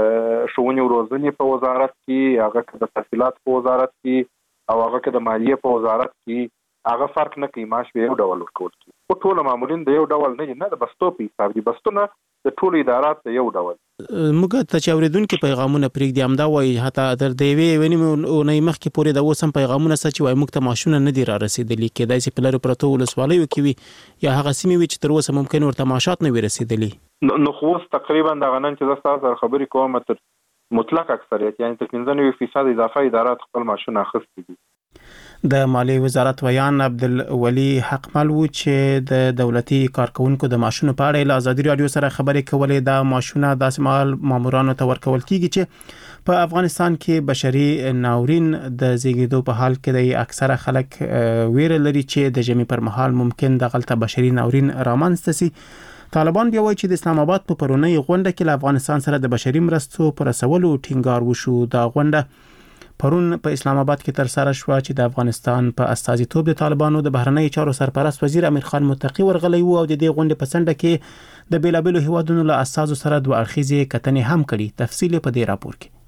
ښوونې او روزنې په وزارت کې، هغه که د تحصیلات په وزارت کې او هغه که د مالیې په وزارت کې، هغه فرق نه کوي، معاش به یو ډول ورکول کیږي. او ټول مامورین د یو ډول نه نه د بستو په حساب دي، بستونه د ټول ادارات د یو ډول. موږ ته چې اوریدونکو پیغامونه پرېږدي همدا وایي، حتی تر دې وی ونی نه مخکې پورې د اوسم پیغامونه سچ وایي موږ ته ماشونه نه دي را رسیدلي، کېدای شي په لارو پرته ولسوالیو کې وي یا هغه سیمې وي چې تر اوسه ممکن ورته معاشات نه وي رسیدلي. نو خو تقریبا د غنن چې تاسو سره خبرې کوم تر مطلق اکثریت یعنی تر پنځه نوي فیصد اضافه ادارات خپل ماشونه اخیستي دي. د مالیې وزارت ویان عبدالولي حقمل و چې د دولتي کارکونکو د معاشونو په اړه له ازادي رادیو سره خبرې کولې. د معاشونه داسې مال مامورانو ته ورکول کیږي چې په افغانستان کې بشري ناورین د زیږیدو په حال کې د اکثره خلک ویره لري چې د جمی پر مهال ممکن د غلطه بشري ناورین رامنځته شي. طالبان بیا وایي چې د اسلام آباد په پرونی غونډه کې له افغانستان سره د بشري مرستو پر رسولو ټینګار وشو. دا غونډه پرون په اسلام آباد کې تر سره شو چې د افغانستان په استازیتوب د طالبانو د بهرنی چارو سرپرست وزیر امیر خان متقی ورغلی وو او د دې غونډې په څنډه کې د بیلابېلو هیوادونو له استازو سره دوه اړخیزې کتنې هم کړي. تفصیل په دې راپور کې.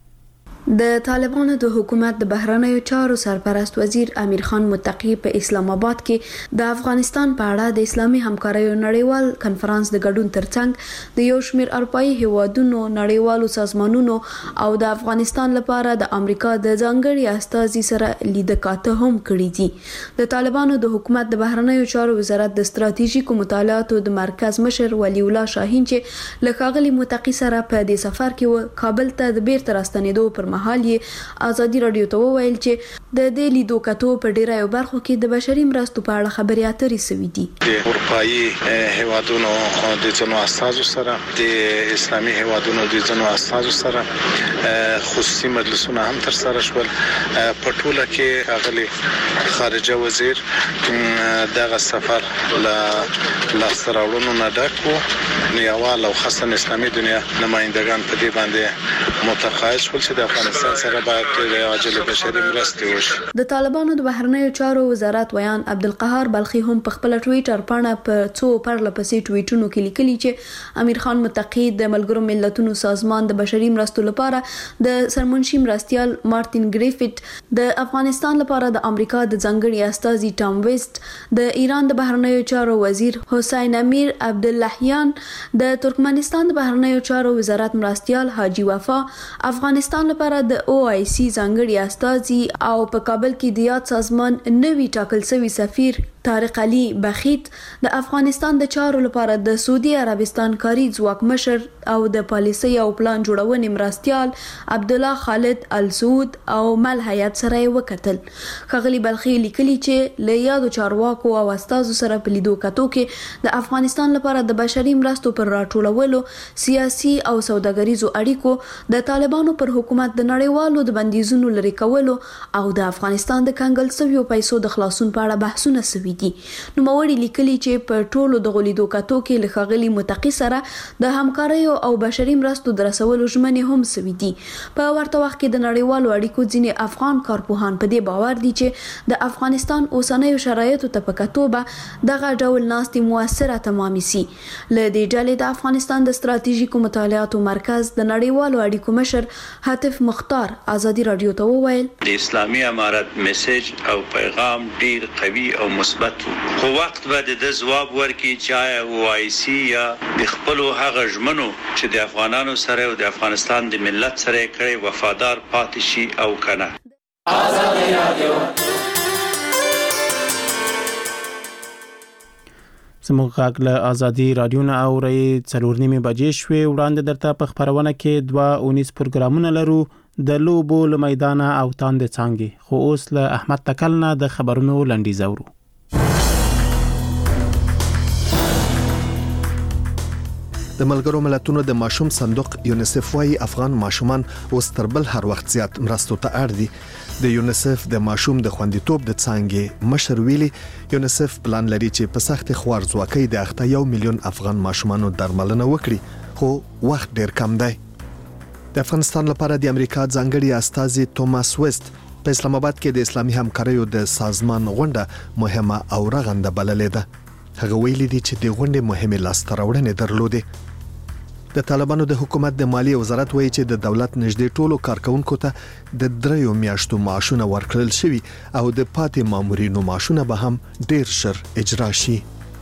د طالبانو د حکومت د بهرنیو چارو سرپرست وزیر امیر خان متقی په اسلام آباد کې د افغانستان په اړه د اسلامي همکاریو نړیوال کنفرانس د ګډون ترڅنګ د یو شمېر اروپאי هیوادونو نړیوالو سازمانونو او د افغانستان لپاره د امریکا د ځانګړي استازي سره لیدکاته هم کړې دي. د طالبانو د حکومت د بهرنیو چارو وزارت د ستراتیژیکو مطالعاتو د مرکز مشر ولی الله شاهین چې له ښاغلي متقی سره په دې سفر کې کابل ته د بیرته راستنېدو پر مهال یې ازادي رادیو ته وویل چې د دې لیدو کتو په ډیرو برخو کې د بشري مرستو په اړه خبرې اترې شوې دي. د اروپאי هیوادونو د ځینو استازو سره، د اسلامي هیوادونو د ځینو استازو سره خصوصي مجلسونه هم تر سره شول. په ټوله کې اغلی خارجه وزیر دغه سفر له لاسراوړونو نه ډک و. نیوال او خاصه اسلامي دنیا نمائندگان په دې باندې متقاعد شول چې د افغانستان سره باید عاجل بشري مرستې وشي. د طالبانو د بهرنیو چارو وزارت ویان عبدالقهار بلخي هم په خپل ټوئیټر باندې په څو پرله پسې ټوئیټونو کې لیکلي چې امیر خان متقی د ملګرو ملتونو سازمان د بشري مرستو لپاره د سرمنشي مرستيال مارټین ګریفټ، د افغانستان لپاره د امریکا د ځانګړي استازي ټام ویسټ، د ایران د بهرنیو چارو وزیر حسین امیر عبداللهیان، د ترکمنستان د بهرنیو چارو وزارت مرستيال حاجی وفا، افغانستان لپاره د او آی سی ځانګړي استازي او په کابل کې د یاد سازمان نوي ټاکل شوی سفیر طارق علي بخیت، د افغانستان د چارو لپاره د سعودي عربستان کاری ځواک مشر او د پالیسي او پلان جوړونې مرستيال عبد الله خالد السعود او مل حیات سره وکتل. خغلی بلخي لیکلي چې له یادو چارواکو او استازو سره په لیدو کتو کې د افغانستان لپاره د بشري مرستو پر راټولولو، سیاسي او سوداګریزو اړیکو، د طالبانو پر حکومت د نړیوالو د بندیزونو لري کولو او د افغانستان د کنګل سویو پیسو د خلاصون په اړه بحثونه سوي دي. نو موري لیکلي چې په ټولو د غلیدو کاتو کې لخغلي متقی سره د همکارۍ او بشري مرستو درسولو ژمنې هم سوي دي. په ورته وخت کې د نړیوالو اړیکو ځینې افغان کارپوهان په دې باور دي چې د افغانستان اوسنیو شرایطو ته په کتو به دغه ډول ناستې موثره تمامي سي. له دې ډلې د افغانستان د ستراتیژیکو مطالعاتو مرکز د نړیوالو اړیکو مشر حاتف مختار ازادي رادیو ته وویل د اسلامي امارت میسج او پیغام ډیر قوي او مثبت خو وخت به د ځواب ورکړي چې او آی سی یا د خپل هغه ژمنو چې د افغانانو سره او د افغانستان د ملت سره کړي وفادار پاتې شي او کنه. ازادي رادیو زموږ غږ له ازادي رادیو نه اورئ. څلور نیمې بجې شوې. وړاندې درته په خبرونه کې دوه اونیز پروګرامونه لرو د لوبو له میدانه او تاندې څانګې، خو اوس له احمد تکل نه د خبرونو لنډیز اورو. د ملګرو ملتونو د ماشوم صندوق یونیسف وايي افغان ماشومان اوس تر بل هر وخت زیات مرستو ته اړ دي. د یونیسف د ماشوم د خوندیتوب د څانګې مشر ویلي یونیسف پلان لري چې په سخت خوارځواکۍ د اخته یو میلیون افغان ماشومانو درملنه وکړي، خو وخت ډیر کم دی. د افغانستان لپاره د امریکا ځانګړي استازي توماس ویست په اسلام آباد کې د اسلامي همکاریو د سازمان غونډه مهمه او رغنده بللې ده. هغه ویلي دي چې د غونډې مهمه لاسته راوړنې درلودې. د طالبانو د حکومت د مالیې وزارت وایي چې د دولت نږدې ټولو کارکونکو ته د دریو میاشتو معاشونه ورکړل شوي او د پاتې مامورینو معاشونه به هم ډیر ژر اجرا شي.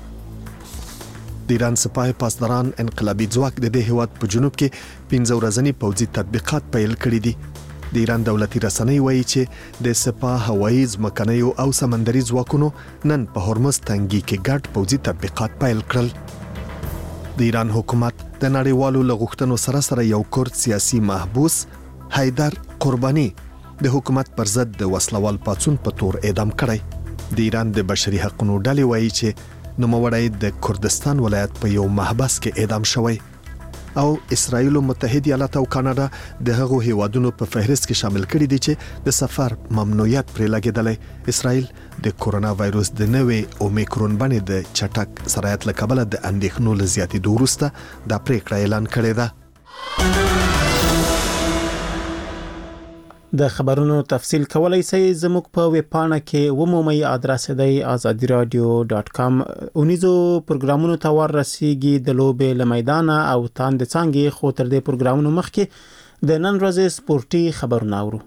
د ایران سپاه پاسداران انقلابي ځواک د دې هیواد په جنوب کې پنځه ورځني پوځي تطبیقات پیل کړي دي. د ایران دولتي رسنۍ وایي چې د سپاه هوایي ځمکنیو او سمندري ځواکونو نن په هرمز تنګي کې ګډ پوځي تطبیقات پیل کړل. د ایران حکومت د نړیوالو لغښتنو سره سره یو کورد سیاسي محبوس حیدر قربانی د حکومت پر ضد د وسلوال پاڅون په تور اعدام کړی. د ایران د بشري حقوقو ډلې وایي چې نوموړی د کردستان ولایت په یو محبس کې اعدام شوی او اسرائیل متحده ایالات او کاناډا د هغو هیوادونو په فهرست کې شامل کړي دي چې د سفر ممنوعیت پرې لګیدلی. اسرائیل د کورونا وایروس د نوې اومیکرون باندې د چټک سرایت له کبله د اندېښنو له زیاتېدو وروسته دا پریکړه اعلان کړې ده. د خبرونو تفصیل کولای شئ زموږ په ویب پاڼه کې ومومئ. ادرس دی azadi radio dot com. اونیزو پروګرامونو ته ورسیږي د لوبې له میدانه او تاندې څانګې. خو تر دې پروګرامونو مخکې د نن ورځې سپورتي خبرونه اورو.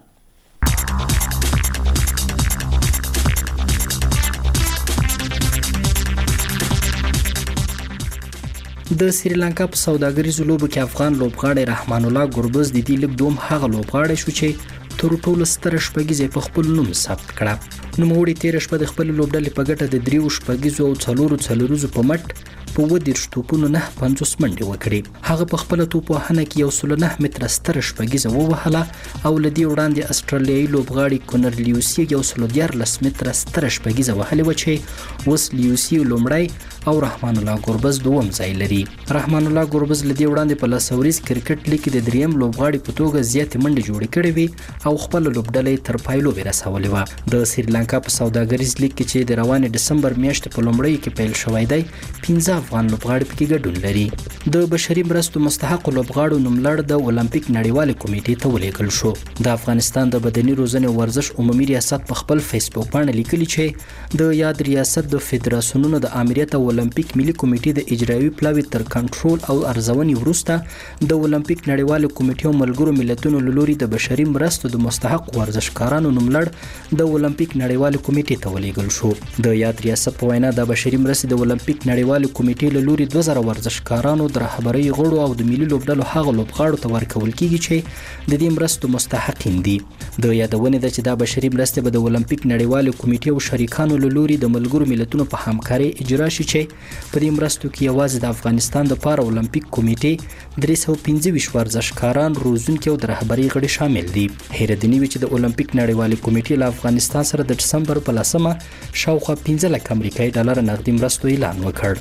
د سریلانکا په سوداګریزو لوبو کې افغان لوبغاړی رحمان الله ګربز د دې لیګ دوم هغه لوبغاړی شو چې تر ټولو ستر شپږیزې په خپل نوم ثبت کړه. نوموړي تیر شپه د خپل لوبډلې په ګټه د دریو شپږیزو او څلورو څلوریزو په مټ په ودیرش توپونو نه پنځوس منډې وکړې. هغه په خپل توپ وهنه کې یو سل نه متره ستر شپږیزه ووهله او لدی وړاندې استرالیایي لوبغاړي کونر لیوسی یو سل دیارلس متره ستر شپږیزه وهلې و چې اوس لیوسی لومړی او رحمان الله ګربز دوم ځای لري. رحمان الله ګربز لدی وړاندې په لاسوریز کرکټ لیګ کې د دریم لوبغاړي په توګه زیاتې منډې جوړې کړې وي او خپل لوبډلې تر پایلو ورسولې و. د سریلانکا په سوداګریز لیګ کې چې د روانې دسمبر میاشتې په لومړۍ کې پیل شوی دی پنځه افغان لوبغاړي پکې ګډون لري. د بشري مرستو مستحق لوبغاړو نوملړ د اولمپیک نړیوال کمیټې ته ولیږل شو. د افغانستان د بدني روزنې ورزش عمومي ریاست په خپل فیسبوک باندې لیکلي چې د یاد ریاست د فدراسیونونو د امریت او اولمپیک ملي کمیټې د اجرایوي پلاوي تر کنټرول او ارزونې وروسته د اولمپیک نړیوال کمیټې او ملګرو ملتونو له لوري د بشري مرستو د مستحق ورزشکارانو نوملړ د اولمپیک نړیوال کمیټې ته ولیږل شو. د یاد ریاست په وینا د بشري مرستې د اولمپیک نړیوال کمیټې له لوري دوه زره ورزشکارانو د رهبرۍ غړو او د ملي لوبډلو هغه لوبغاړو ته ورکول کیږي چې د دې مرستو مستحقین دي. د یادونې ده چې د بشري مرستې به د اولمپیک نړیوال کمیټې او شریکانو له لوري د ملګرو ملتونو په همکارۍ اجرا شي چې په دې مرستو کې یوازې د افغانستان د پاره اولمپیک کمیټې درې سوه پنځه ویشت ورزشکاران روزونکي او د رهبرۍ غړي شامل دي. حیرت دی چې د اولمپیک نړیوال کمیټې له افغانستان سره د دسمبر په لسمه شاوخوا پنځه لک امریکایي ډالر نغدي مرستو اعلان وکړ.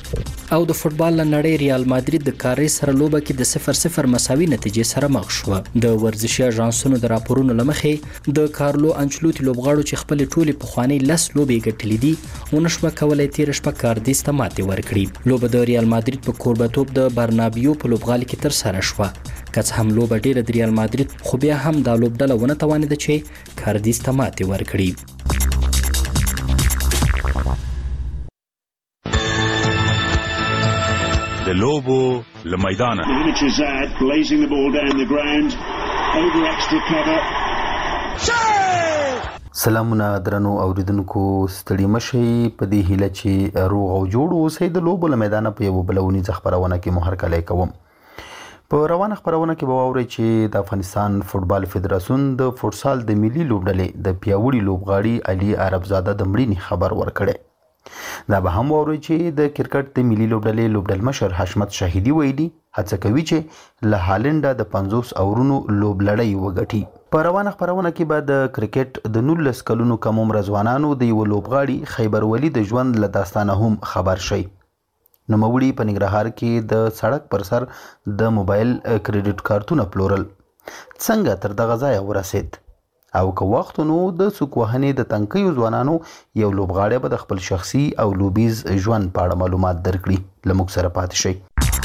او د فوتبال نړۍ ریال مادرید د کاریس سره لوبه کې د صفر صفر مساوي نتیجې سره مخ شو. د ورزشي اژانسونو د راپورونو لمخې د کارلو انچلوټي لوبغاړو چې خپل ټولي پخوانی لس لوبې ګټلې دي ونشو کولای تیر شپه کاردیس ته ماتې ورکړي. لوبه د ریال مادرید په کوربتوب د برنابیو په لوبغالي کې تر سره شو. کڅ هم لوبه ډیره د ریال مادرید خو بیا هم دا لوبډله ونه توانیده چې کاردیس ته ماتې ورکړي. د لوبو له میدانه سلامونه درنو اوریدونکو، ستړي مشئ په دې هیله چې روغ او جوړ اوسئ. د لوبو له میدانه په یو بلونیزه خپرونه کې مو هرکلی کوم. په روانه خپرونه کې به واورئ چې د افغانستان فوټبال فدراسیون د فوټسال د ملي لوبډلې د پیاوړي لوبغاړي علي عربزاده د مړینې خبر ورکړی. دا به هم واورئ چې د کرکټ د ملي لوبډلې لوبډلمشر حشمت شاهدي ویلي هڅه کوي چې له هالنډه د پنځوس اورونو لوبلړۍ وګټي. په روانه خپرونه کې به د کرکټ د نولس کلونو کم عمره ځوانانو د یو لوبغاړي خیبر ولي د ژوند له داستانه هم خبر شي. نوموړي په ننګرهار کې د سړک پر سر د موبایل کریډټ کارتونه پلورل. څنګه تر دغه ځایه ورسید او که وخت نو د سوک وهنې د تنکیو ځوانانو یو لوبغاړی به د خپل شخصي او لوبیز ژوند په اړه معلومات درکړي. له موږ سره پاتې شئ.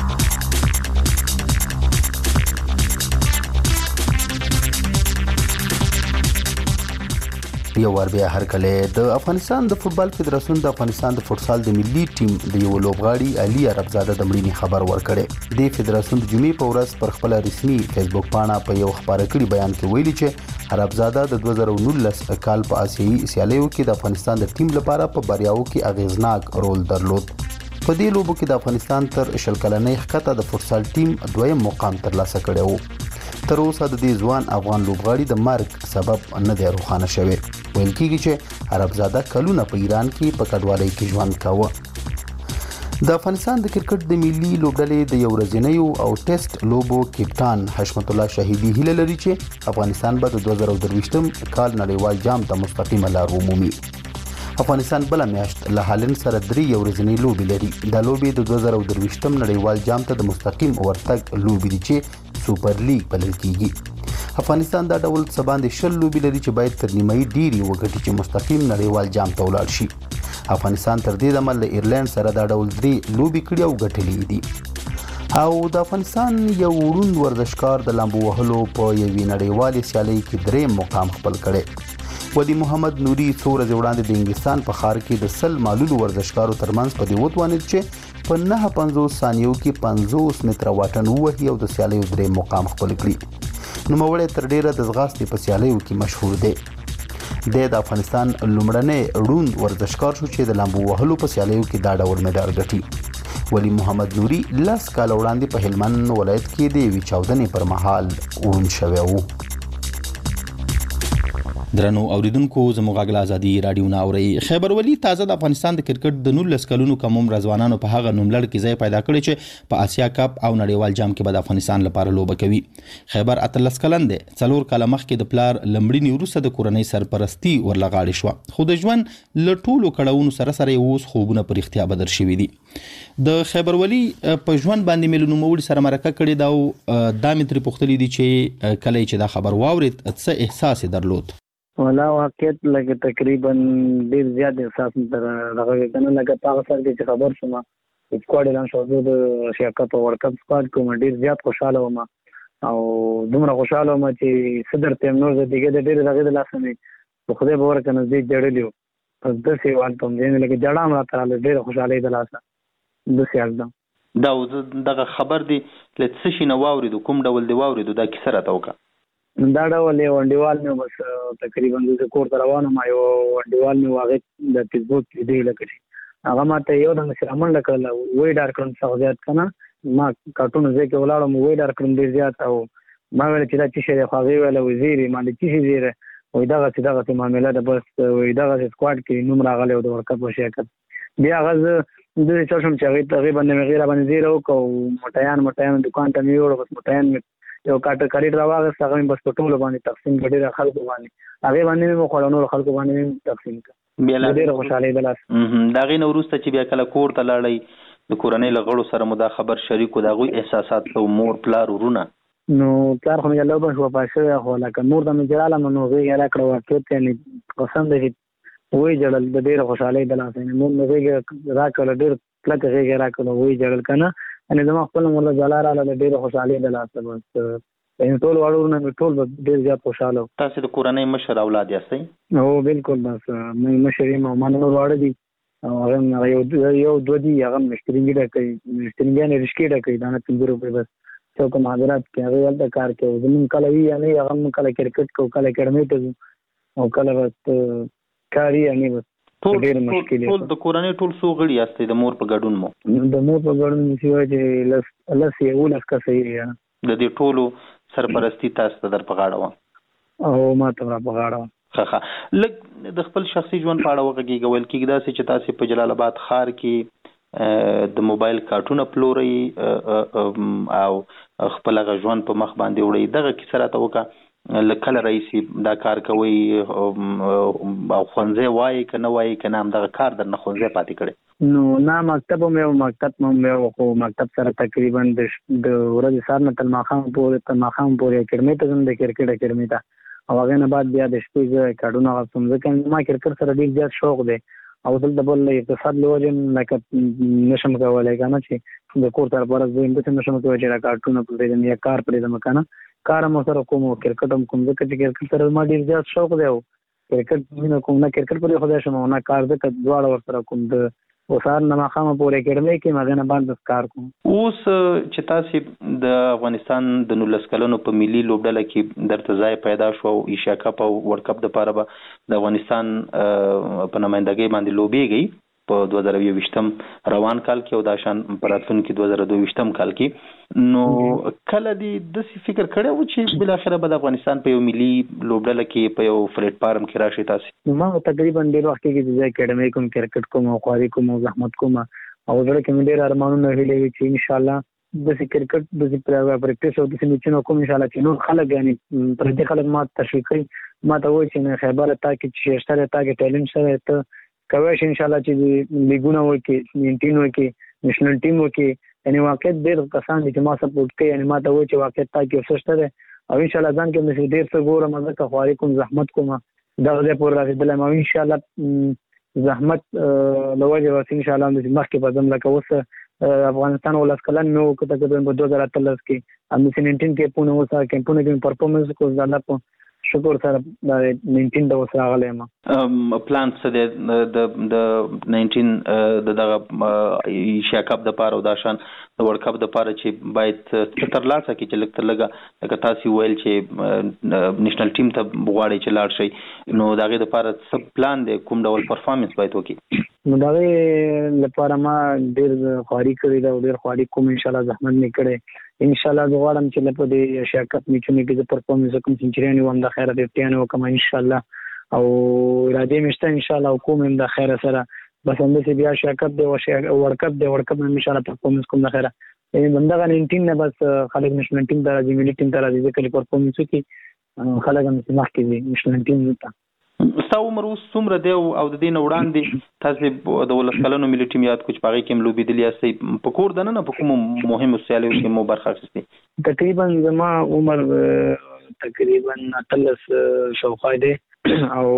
یو وار بیا هرکلی د افغانستان د فوټبال فدراسیون د افغانستان د فوټسال د ملي ټیم د یو لوبغاړي علي عربزاده د مړینې خبر ورکړی. د فدراسیون د جمعې په ورځ پر خپل رسمي فیسبوک پاڼه په یو خبره کړي بیان کې ویلي چې عربزاده د دوه زره نولس کال په آسیایي سیالیو کې د افغانستان د ټیم لپاره په بریاو کې اغیزناک رول درلود. په دې لوبو کې د افغانستان تر شل کلنۍ ښکته د فوټسال ټیم دویم مقام ترلاسه کړی و. تر اوسه د دې ځوان افغان لوبغاړي د مرګ سبب نه دی روښانه شوی. ویل کېږي چې عربزاده کلونه په ایران کې په کډوالۍ کې ژوند کاوه. د افغانستان د کرکټ د ملي لوبډلې د یو ورځنیو او ټیسټ لوبو کپټان حشمت الله شاهدي هیله لري چې افغانستان به د دوه زره درویشتم کال نړیوال جام ته مستقیمه لار ومومي. افغانستان بله میاشت له هالند سره درې یو ورځنۍ لوبې لري. دا لوبې د دوه زره درویشتم نړیوال جام ته د مستقیم ورتګ لوبې دي چې سوپر لیګ بلل کیږي. افغانستان دا ډول څه باندې شل لوبې لري چې باید تر نیمایي ډیرې وګټي چې مستقیم نړیوال جام ته ولاړ شي. افغانستان تر دې دمه له ایرلند سره دا ډول درې لوبې کړي او ګټلې دي. او د افغانستان یو وړوند ورزشکار د لامبو وهلو په یوې نړیوالې سیالۍ کې درېیم مقام خپل کړی. ودی محمد نوري څو ورځې وړاندې د انګلستان په ښار کې د سل معلولو ورزشکارو ترمنځ په دې وتوانید چې په نهه پنځوس ثانیو کې پنځوس متره واټن ووهي او د سیالیو درېیم مقام خپل کړي. نوموړی تر ډیره د ځغاستې په سیالیو کې مشهور دی. دی د افغانستان لومړنی ړوند ورزشکار شو چې د لامبو وهلو په سیالیو کې دا ډول مډال ګټي. ولی محمد نوري لس کاله وړاندې په هلمند ولایت کې د یوې چاودنې پر مهال وړوند شوی و. درنو اوریدونکو، زموږ غږ له ازادي راډیو نه اورئ. خیبر ولي تازه د افغانستان د کرکټ د نولس کلونو کم عمره ځوانانو په هغه نوملړ کې ځای پیدا کړی چې په آسیا کپ او نړیوال جام کې به د افغانستان لپاره لوبه کوي. خیبر اتلس کلن دی. څلور کاله مخکې د پلار له مړینې وروسته د کورنۍ سرپرستي ورلغاړې شوه، خو د ژوند له ټولو کړاوونو سره سره یې اوس خوبونه په رښتیا بدل شوي دي. د خیبر ولي په ژوند باندې مې له نوموړي سره مرکه کړې ده او دا مې ترې پوښتلي دي چې کله چې دا خبر واورېد څه احساس یې درلود. ولا واقعیت لکه تقریبا ډیر زیات احساس تر دغه کنه لکه تاسو سره چې خبر شوم سکواډ اعلان شو د ایشیا کپ او ورلد کپ سکواډ کوم ډیر زیات خوشاله وم او دومره خوشاله وم چې صدر تیم نور د دیګه د ډیر دغه د لاسنه په خوده باور کنه دې جوړلیو پس د سیوال ته دې لکه جړه ما ته ډیر خوشاله د لاسه د سیال دا دا دغه خبر دی لته شي نو واورید کوم ډول دی واورید دا کیسه راته وکړه. دا ډول یو انډیوال مې بس تقریبا د کور ته روانه ما یو انډیوال مې واغې د فیسبوک کې دی لکه هغه ماته یو د مسلمان لکه وې ډار کړم څو زیات کنه ما کارټون زه کې ولاړم وې ډار کړم ډیر زیات او ما ویل چې دا چې شری خو غوي ولا وزیر ما د چې زیره وې دغه چې دغه معاملې ده بس وې دغه سکواډ کې نوم راغلی او د ورکه په شرکت بیا غز د څه شم چې تقریبا نه غیر باندې زیره او مټیان مټیان دکان ته میوړ بس مټیان یو کاټ کړی راوغه هغه بس په ټولو باندې تقسیم کړي خلکو باندې هغه باندې مو خلونو خلکو باندې تقسیم کړ بیا ډېر خوشاله ده لاس دا غي نو وروسته چې بیا کله کور ته لاړی د کورنۍ له غړو سره مو دا خبر شریکو د هغوی احساسات او مور پلار ورونه نو پلار خو مې له وبښ وپاشو خو لکه نور د مجراله نو غوږی راکړه ورته یعنی قسم دې وې جړل د ډېر خوشاله د لاسه نو نو غوږی راکړه ډېر کلک غوږی راکړه وې جړل کنه ان زما خپل مولا جلال علی ډېر خوشاله د لاسه بس ان ټول وړونه ټول ډېر زیات خوشاله. تاسو د کورنۍ مشر اولاد یاستئ؟ او بالکل بس مې مشر یم او مانو وړ دي او هغه یو یو دوه دي هغه مشترینګ ډکې مشترینګ نه رشکې ډکې دا نه څنګه په بس څوک مهاجرت کې هغه ولته کار کوي زمون کله وی یعنی هغه مون کله کرکټ کو کله اکیډمي ته او کله بس کاری یعنی بس ډېر مشکل دی. ټول د کورنۍ ټول څو غړي یاستئ د مور په ګډون مو؟ د مور په ګډون چې وایي چې لس لس یو لس کسه یې د دې ټولو سرپرستی تاسو ته در په غاړه وه او ما ته را په غاړه وه. ښه ښه لږ د خپل شخصي ژوند په اړه وغږېږه. ویل کېږي داسې چې تاسې په جلال آباد ښار کې د موبایل کارټونه پلورئ او خپل هغه ژوند په مخ باندې وړئ. دغه کیسه راته وکړه له کله راهیسې دا کار کوئ او ښوونځی وایي که نه وایي که نه همدغه کار درنه ښوونځی پاتې کړی؟ نو نه مکتب هم یو مکتب هم یو خو مکتب سره تقریبا د ورځې سهار نه تر ماښام پورې تر ماښام پورې اکیډمۍ ته ځم د کرکټ اکیډمۍ ته او هغې نه بعد بیا د شپې زه کارډونه اخلم ځکه ما کرکټ سره ډېر زیات شوق دی او دلته بل اقتصاد له وجې لکه نشم کولی که نه چې د کور سره پرس زه همداسې نشم کولی چې دا کارټونه پرېږدم یا کار پرېږدم که نه کار هم ورسره کوم او کرکټ هم کوم ځکه چې کرکټ سره ما ډېر زیات شوق دی او کرکټ مینه کوم نه کرکټ پرېښودی شم او نه کار ځکه دواړه ورسره کوم د او سهار نه ماښامه پورې اکیډمۍ کې هغې نه بعد بس کار کوم. اوس چې تاسې د افغانستان د نولس کلنو په ملي لوبډله کې درته ځای پیدا شو او ایشیا کپ او ورلډ کپ دپاره به د افغانستان په نمایندګۍ باندې لوبېږئ په دوه زره یوویشتم روان کال کې او دا شان په راتلونکي دوه زره دوه ویشتم کال کې نو کله دې داسې فکر کړی و چې بالاخره به د افغانستان په یو ملي لوبډله کې په یو پلیټفارم کې راشئ تاسې؟ ما تقریبا ډېر وخت کېږي چې زه اکیډمۍ کوم کرکټ کوم او خواري کوم او زحمت کوم او زړه کې مې ډېر ارمانونه هیلې وي چې انشاءالله داسې کرکټ داسې پریکټس او داسې میچونه کوم انشاءالله چې نور خلک یعنې پردي خلک ما تشویق کوي ما ته وایي چې خیبر تا کې چې شته دی تا کې ټیلنټ شته ته کولی شي انشاءالله چې لیګونه وکړي نینټین وکړي نیشنل ټیم وکړي یعنې واقعیت ډېر کسان دي چې ما سپورټ کوي یعنې ما ته وایي چې واقعیت تا کې یو څه شته دی او انشاءالله ځان کې مې ډېر څه ګورم ځکه خواري کوم زحمت کوم دغه ځای پورې رسېدلی یم او انشاءالله زحمت له وجې به انشاءالله مخکې به ځم لکه اوس افغانستان ولس کلن مې وکړو تقریبا په دوه زره اتلس کې همداسې نینټین کیمپونه اوس هغه کیمپونه کې مې پرفارمنس وکړو د الله په شکر سره د نینټین د اوس راغلی یم. پلان څه دی د نینټین د دغه ایشیا کپ دپاره او دا شان د ورلډ کپ دپاره چې باید څه ترلاسه کړي چې لږ تر لږه لکه تاسې ویل چې نیشنل ټیم ته غواړئ چې لاړ شئ نو د هغې دپاره څه پلان دی کوم ډول پرفارمنس باید وکړي؟ نو د هغې لپاره ما ډېر خواري کړې ده او ډېر خواري کوم انشاءالله زحمت مې کړی انشاءالله زه غواړم چې لکه د ایشیا کپ میچونو کې زه پرفارمنس وکړم سینچریانې وم د خیره ففټیانې وکړم انشاءالله او ارادې مې شته انشاءالله او کوم هم د خیره سره بس همداسې بیا ایشیا کپ دی ورلډ کپ دی ورلډ کپ هم انشاءالله پرفارمنس کوم د خیره همدغه نینټین نه بس خلک نیشنل ټیم ته راځي ملي ټیم ته راځي ځکه چې پرفارمنس وکړي خلک همداسې مخکې ځي نیشنل ټیم ته. ستا عمر اوس څومره دی او د دې نه وړاندې تاسې د ولس کلنو ملي ټیم یاد کړو چې په هغې کې هم لوبېدلي یاستئ په کور دننه په کومو مهمو سیالیو کې مو برخه اخیستې؟ تقریبا زما عمر تقریبا اتلس شاوخوا دی او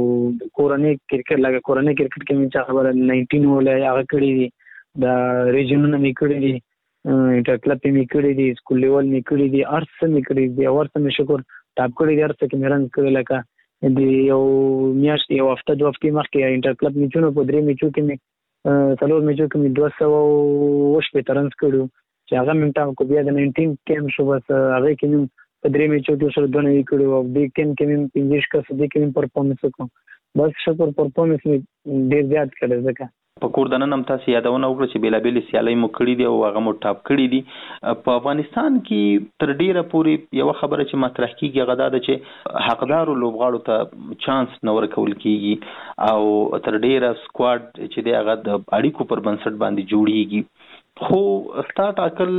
کورنۍ کرکټ لکه کورنۍ کرکټ کې مې چا خبره نینټین ولی هغه کړي دي د ریجنونه مې کړي دي انټر کلب مې کړي دي سکول لیول مې کړي دي هر څه مې کړي دي او هر څه مې شکر ټاپ کړي دي هر څه کې مې رنګ کړی لکه د یو میاشت یو هفته دوه هفتې مخکې انټر کلب میچونو په درې میچو کې مې څلور میچو کې مې دوه سوه اووه شپېته رنز کړي چې هغه مې ټاپ کړو بیا د نینټین کیم شو بس هغې کې مې په درې میچو کې ورسره دوه نوي کړي او دې کیم کې مې پنځه شکست دې کې مې پرفارمنس وکړو بس شکر پرفارمنس مې ډېر زیات کړی ځکه په کور دننه هم تاسې یادونه وکړه چې بېلابېلې سیالۍ مو کړي دي او هغه مو ټاپ کړي دي. په افغانستان کې تر ډېره پورې یوه خبره چې مطرح کېږي هغه دا ده چې حقدارو لوبغاړو ته چانس نه ورکول کېږي او تر ډېره سکواډ چې دی هغه د اړیکو پر بنسټ باندې جوړېږي خو ستا ټاکل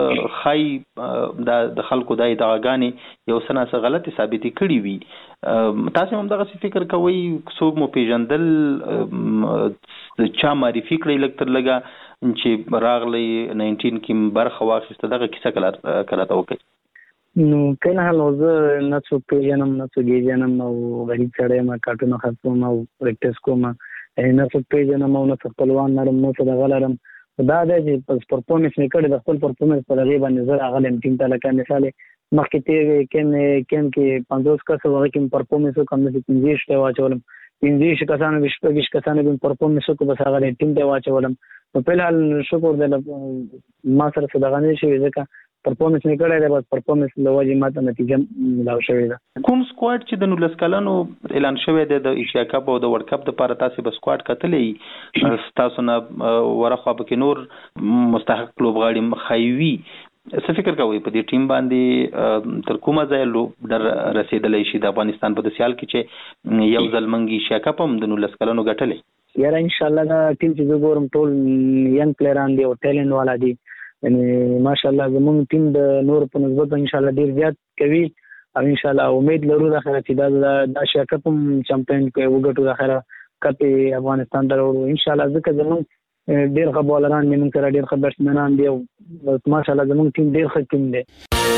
ښایي دا د خلکو دا ادعاګانې یو څه ناڅه غلطې ثابتې کړي وي. تاسې هم همدغسې فکر کوئ څوک مو پېژندل چا معرفي کړئ لږ تر لږه چې راغلی ناینټین کې برخه واخیسته دغه کیسه کله کله ته وکړي؟ نو کله حال زه نه څوک پیژنم نه څوک پیژنم او غریب سړی ما کارټونه خرڅوم او پریکټس کوم نه څوک پیژنم او نه څوک خپلوان لرم نه څه دغه لرم دا دی چې پرفورمنس مې کړی د خپل پرفورمنس په هغې باندې زه راغلی یم ټیم ته لکه مثال مخکې تېر کیم کیم کې پنځوس کسه هغه کې مې پرفورمنس وکړم داسې پنځه ویشت ته واچولم پنځه ویشت کسانو ویشت ویشت کسانو کې مې پرفورمنس وکړو بس هغه ټیم ته واچولم نو فلحال شکر دی ما سره څه دغه نه شوي ځکه پرفورمنس مې کړی دی بس پرفورمنس له وجې ما ته نتیجه ملاو شوې ده. کوم سکواډ چې د نولس کلنو اعلان شوی دی د ایشیا کپ او د ورلډ کپ دپاره تاسې به سکواډ کتلی ستاسو نه ورخوا پکې نور مستحق لوبغاړي مخایي وي څه فکر کوئ په دې ټیم باندې تر کومه ځایه لوبډر رسېدلی شي د افغانستان په داسې حال کې چې یو ځل موږ ایشیا کپ هم د نولس کلنو ګټلی؟ یاره انشاءالله دا ټیم چې زه ګورم ټول ینګ پلیران دي او ټیلنټ والا دي یعنې ماشاءالله زموږ ټیم د نورو په نسبت انشاءالله ډېر زیات کوي او انشاءالله امید لرو د خیره چې دا د ایشیا کپ هم چمپیون وګټو د خیره کپ افغانستان ته راوړو انشاءالله ځکه زموږ ډېر ښه بالران دي موږ سره ډېر ښه بیټسمنان دي او ماشاءالله زموږ ټیم ډېر ښه ټیم دی.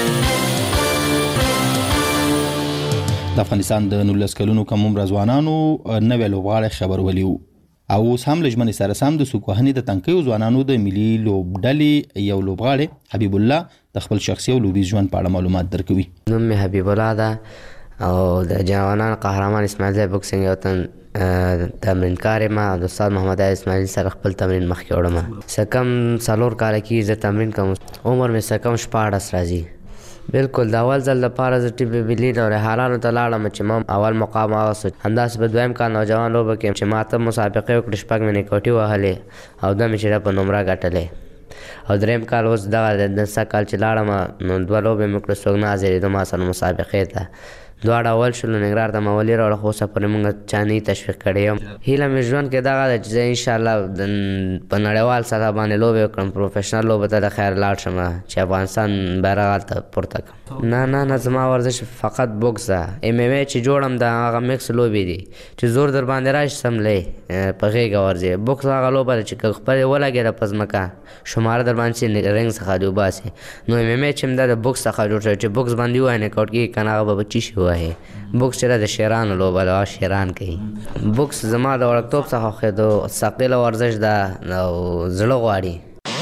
د افغانستان د نولس کلونو کم عمره ځوانانو نوی لوبغاړی خبر ولي و او اوس هم له ژمنې سره سم د سوک وهنې د تنکیو ځوانانو د ملي لوبډلې یو لوبغاړی حبیب الله د خپل شخصي او لوبیز ژوند په اړه معلومات درکوي. نوم مې حبیب الله ده او د جوانان قهرمان اسماعیل ځای بوکسینګ یو تن تمرین کار ما د استاد محمد علی اسماعیل سره خپل تمرین مخکې وړم څه کم څلور کاله کې زه تمرین کوم عمر مې څه کم شپاړس راځي بالکل د اول ځل لپاره زه ټیم ملي نورحالانو ته لاړم چې ما اول مقام واغسته همداسې په دویم کال نوجوان لوبه کې چې ما ته مسابقې وکړې شپږ مې نیکوټي وهلې او دوه مې شرف نمره ګټلې او دریم کال اوس دغه د نسه کال چې لاړم نو دوه لوبې مې کړې څوک نه حاضرېدو ما سره مسابقې ته دواړه اول شولو ننګرهار ته مې ولي راوړه خو اوسه پورې موږ چا نه تشویق کړی یم هیله مې ژوند کې دغه ده چې زه انشاءالله په نړیوال سطح باندې لوبې وکړم پروفیشنل لوبو ته د خیر لاړ شم چې افغانستان بیرغ هلته پورته کړم نه نه نه زما ورزش فقط بوکس ده ایم ایم ای چې جوړم د هغه میکس لوبې دي چې زور در باندې راشي سملی په غېږه ورځې بوکس هغه لوبه ده چې که خپلې ولګېده په ځمکه شماره در باندې چې رنګ څخه دې وباسي نو ایم ایم ای چې هم دا د بوکس څخه جوړ شوی چې بوکس باندې ووایي نکاوټ کېږي که نه هغه به به چی شي ووایي بوکس چې د شیرانو لوبه ده شیران کوي بوکس زما د وړکتوب څخه خوښېدو ثقیله ورزش ده او زړه غواړي.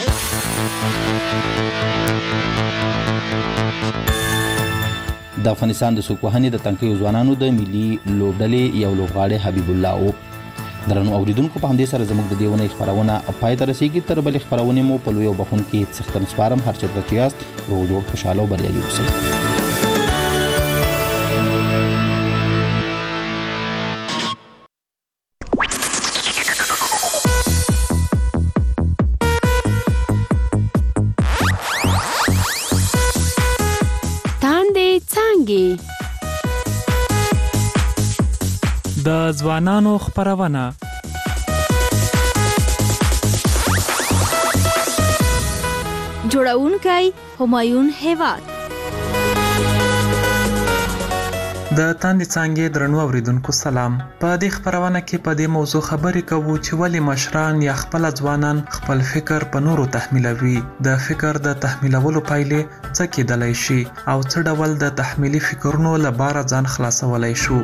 د افغانستان د سوک وهنې د تنکیو ځوانانو د ملي لوبډلې یو لوبغاړی حبیب الله و. درنو اوریدونکو په همدې سره زموږ د دې اونۍ خپرونه پای ته رسیږي. تر بلې خپرونې مو په لویو بخونکي څښتن سپارم هر چېرته چې یاست روغ جوړ خوشحاله او بریالي اوسئ. د ځوانانو خپرونه جوړونکی همایون هیواد د تاندې څانګې درنو اوریدونکو سلام. په دې خپرونه کې په دې موضوع خبرې کوو چې ولې مشران یا خپل ځوانان خپل فکر په نورو تحمیلوي، د فکر د تحمیلولو پایلې څه کېدلی شي او څه ډول د تحمیلي فکرونو له باره ځان خلاصولی شو.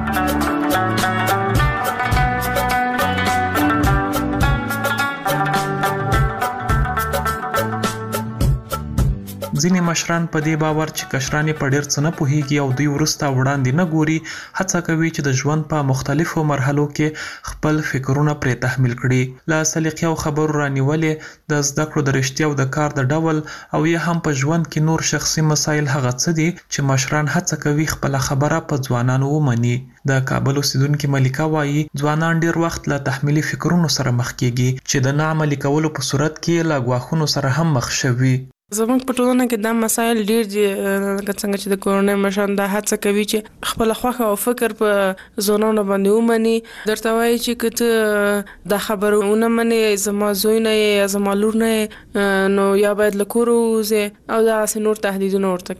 ځینې مشران په دې باور چې کشران په ډېر څه نه پوهیږي او دوی وروسته وړاندې نه ګوري، هڅه کوي چې د ژوند په مختلفو مرحلو کې خپل فکرونه پرې تحمیل کړي. له سلیقې او خبرو رانیولې د زده کړو د رښتیا او د کار د ډول او یا هم په ژوند کې نور شخصي مسایل هغه څه دي چې مشران هڅه کوي خپله خبره په ځوانانو ومني. د کابل اوسیدونکې ملیکه وایي ځوانان ډېر وخت له تحمیلي فکرونو سره مخ کېږي چې د نه عملي کولو په صورت کې له ګواښونو سره هم مخ شوي. زموږ په ټولنه کې دا مسایل ډېر دي، لکه څنګه چې د کورنۍ مشران دا هڅه کوي چې خپله خوښه او فکر په ځوانانو باندې ومني. درته وایي چې که ته دا خبره ونه منې، زما زوی نه یې یا زما لور نه یې، نو یا باید له کوره ووځې او داسې نور تهدیدونه ورته کوي.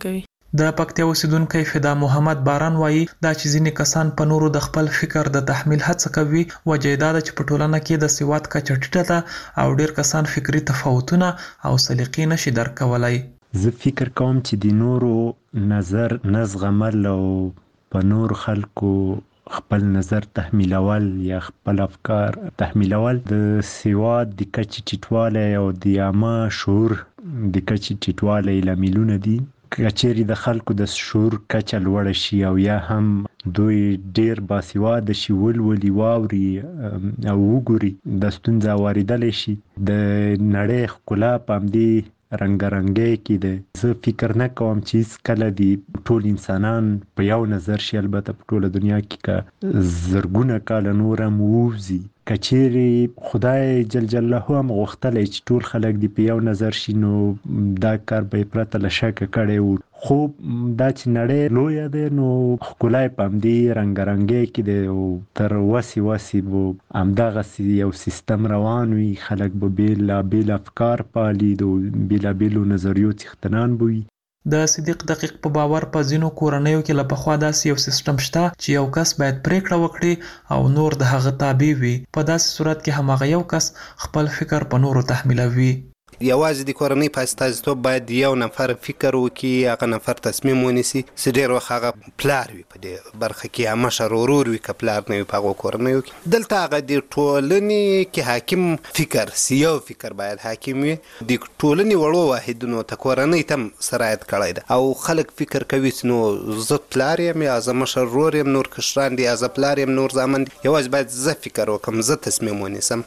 د پکتیا اوسیدونکو فدا محمد باران وایي دا چې ځینې کسان په نورو د خپل فکر د تحمیل هڅه کوي وجه دا ده چې په ټولنه کې د سواد کچه ټیټه ده او ډیر کسان فکری تفاوتونه او سلیقې نشي درک کولای. زه فکر کوم چې د نورو نظر نزغمل او په نور خلکو خپل نظر تحمیلول یا خپل افکار تحمیلول د سواد د کچې ټیټوالی او د عامه شعور د کچې ټیټوالی لاملونه دي. کچېرې د خلکو د شعور کچه لوړه شي او یا هم دوی ډیر باسواده شي ولولي واوري او وګوري د ستونزه واردلی شي د نړۍ ښکلا په همدې رنګارنګۍ کې ده. زه فکر نه کوم چې هیڅکله د ټول انسانان په یو نظر شي، البته په ټوله دنیا کې که زرګونه کاله نور هم ووځي که چیرې خدای جل جلاله هم غوښتلی چې ټول خلک دې په یو نظر شي نو دا کار به یې پرته له شکه کړی و. خو دا چې نړۍ لویه ده نو ښکلا یې په همدې رنګارنګۍ کې دی او تر وسې وسې به همدغسې یو سیستم روان وي. خلک به بېلابېل افکار پالي، د بېلابېلو نظریو څښتنان به وي. د صدیق دقیق په باور په ځینو کورنیو کې له پخوا داسې یو سیستم شته چې یو کس باید پریکړه وکړي او نور د هغه تابع وي. په داسې صورت کې هماغه یو کس خپل فکر په نورو تحمیلوي. یوازې د کورنۍ په استازیتوب باید یو نفر فکر وکړي، هغه نفر تصمیم ونیسي چې ډېر وخت هغه پلار وي په دې برخه کې یا مشر ورور وي که پلار نه وي په هغو کورنیو کې. دلته هغه د ټولنې کې حاکم فکر سیو فکر باید حاکم وي. د ټولنې وړو واحدونو ته کورنۍ ته هم سرایت کړی ده او خلک فکر کوي چې نو زه پلار یم یا زه مشر ورور یم، نور کشران دي یا زه پلار یم نور زامن دي. یوازې باید زه فکر وکړم، زه تصمیم ونیسم.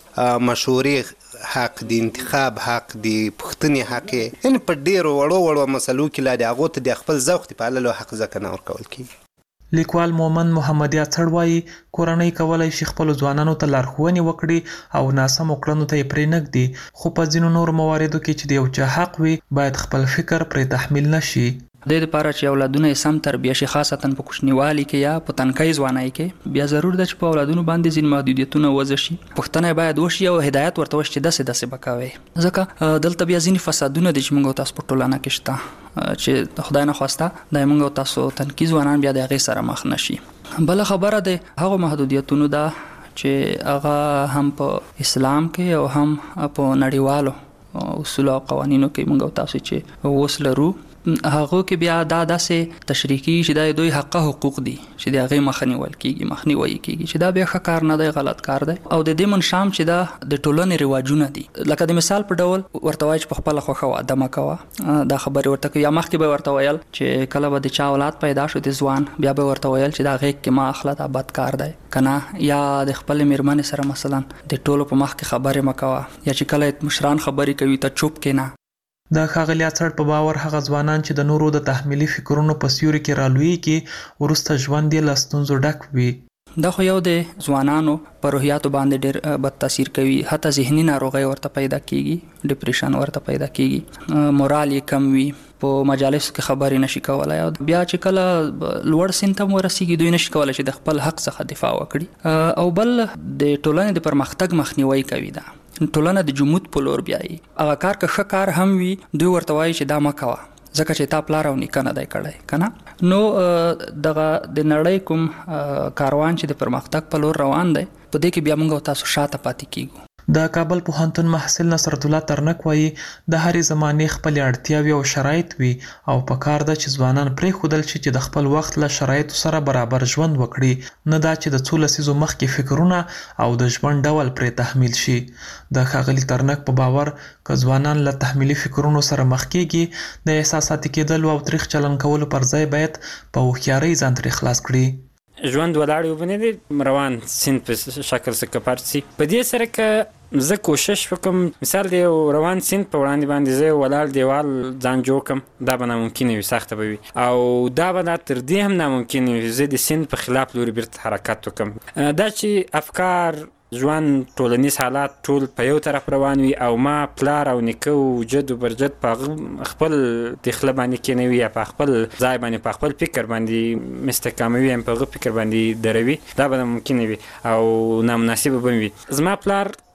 مشورې حق دی، انتخاب حق دی، پوښتنې حق یې، یعنې په ډېرو وړو وړو مسلو کې لا د هغو ته د خپل ذوق د پاللو حق ځکه نه ورکول کېږي. لیکوال مومن محمدي اڅړ وایي کورنۍ کولی شي خپلو ځوانانو ته لارښوونې وکړي او ناسمو کړنو ته یې پرېنږدي، خو په ځینو نورو مواردو کې چې د یو چا حق وي باید خپل فکر پرې تحمیل نشي. د دې لپاره چې اولادونه یې سم تربیه شي، خاصتا په کوچنیوالي کې یا په تنکۍ ځوانۍ کې، بیا ضرور ده چې په اولادونو باندې ځینې محدودیتونه وضع شي. پوښتنه باید وشي او هدایت ورته وشي چې داسې داسې به کوئ، ځکه دلته بیا ځینې فسادونه دي چې موږ او تاسو په ټولنه کې شته چې د خدای نه خواسته دا موږ او تاسو تنکي ځوانان بیا د هغې سره مخ نه شي. بله خبره د هغو محدودیتونو ده چې هغه هم په اسلام کې او هم په نړیوالو اصولو او قوانینو کې موږ او تاسو چې اوس لرو هغه کې بیا دا داسې تشریح کیږي چې دا دوی حقه حقوق دي چې د هغې مخه نیول کېږي، مخنیوی کېږي، چې دا بیا ښه کار نه دی، غلط کار دی. او د دې منشام چې دا د ټولنې رواجونه دي، لکه د مثال په ډول ورته وایي چې په خپله خوښه واده مه کوه، دا خبرې ورته کوي. یا مخکې به ورته ویل چې کله به د چا اولاد پیدا شو د ځوان، بیا به ورته ویل چې دا غېږ کې مه اخله، دا بد کار دی که نه. یا د خپلې مېرمنې سره مثلا د ټولو په مخ کې خبرې مه کوه، یا چې کله مشران خبرې کوي ته چوپ کښېنه. د ښاغلي اڅړ په باور هغه ځوانان چې د نورو د تحمیلي فکرونو په سیوري کې رالویږي وروسته ژوند یې له ستونزو ډک وي. دا خو یو د ځوانانو په روحیاتو باندې ډېر بد تاثیر کوي، حتی ذهني ناروغۍ ورته پیدا کېږي، ډپریشن ورته پیدا کېږي، مورال یې کم وي، په مجالسو کې خبرې نشي کولی. او بیا چې کله لوړ سن ته ورسیږي دوی نشي کولی چې د خپل حق څخه دفاع وکړي. او بل د ټولنې د پرمختګ مخنیوی کوي. دا ټولنه د جمود په لور بیایي. هغه کار که ښه کار هم وي دوی ورته وایي چې دا مه کوه ځکه چې تا پلار او نیکه نه دی کړی که نه. نو دغه د نړۍ کوم کاروان چې د پرمختګ په لور روان دی په دې کې بیا موږ او تاسو شاته پاتې کیږو. د کابل پوهنتون محصل نصرت الله ترنک وایي د هرې زمانې خپلې اړتیاوې او شرایط وي او په کار ده چې ځوانان پرېښودل شي چې د خپل وخت له شرایطو سره برابر ژوند وکړي، نه دا چې د څو لسیزو مخکې فکرونه او د ژوند ډول پرې تحمیل شي. د ښاغلي ترنک په باور که ځوانان له تحمیلي فکرونو سره مخ کېږي د احساساتي کېدلو او تریخ چلن کولو پر ځای باید په هوښیارۍ ځان ترې خلاص کړي. ژوند ولاړ وبنه دي روان سین په شکل څخه کپارت سي په دې سره که زه کوشش وکم مثال دی روان سین په وړاندې باندې زه ولاړ دیوال ځان جوړ کم، دا به ناممکن وي، سخته به وي. او دا به تر دې هم ناممکن وي زه د سین په خلاف لوري بیرته حرکت وکم. دا چې افکار ژوند ټولنیز حالات ټول په یو طرف روان وي او ما پلار او نیکه او جد او برجد په خپل دخله باندې کېنوي یا په خپل ځای باندې په خپل فکر باندې مستحکموي هم په هغه فکر باندې دروي، دا به ممکن وي او نامناسبه به وي. زما پلار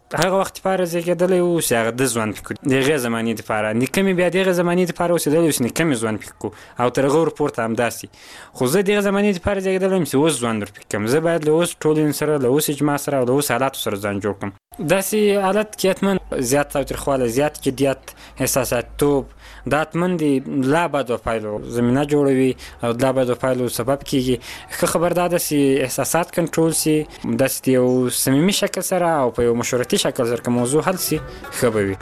هغه وخت لپاره زیږېدلی و چې هغه د ځوان فکر د هغې زمانې دپاره نیکه مې بیا د هغې زمانې دپاره اوسېدلی و چې نیکه مې ځوان فکر کړو او تر هغه ورپورته همداسې خو زه د هغې زمانې دپاره زیږېدلی یم چې اوس ځوان ورفکر کړم زه باید له اوس ټولنې سره له اوس اجماع سره او له اوس حالاتو سره ځان جوړ کړم داسې حالت کې حتما زیات تاوتریخوالی زیات جدیت احساساتیتوب دا حتما د لا بدو پایلو زمینه جوړوي او د لا بدو پایلو سبب کیږي ښه خبر دا ده چې احساسات کنټرول سي داسې د یو صمیمي شکل سره او په یو مشورتي شکل سره که موضوع حل سي ښه به وي.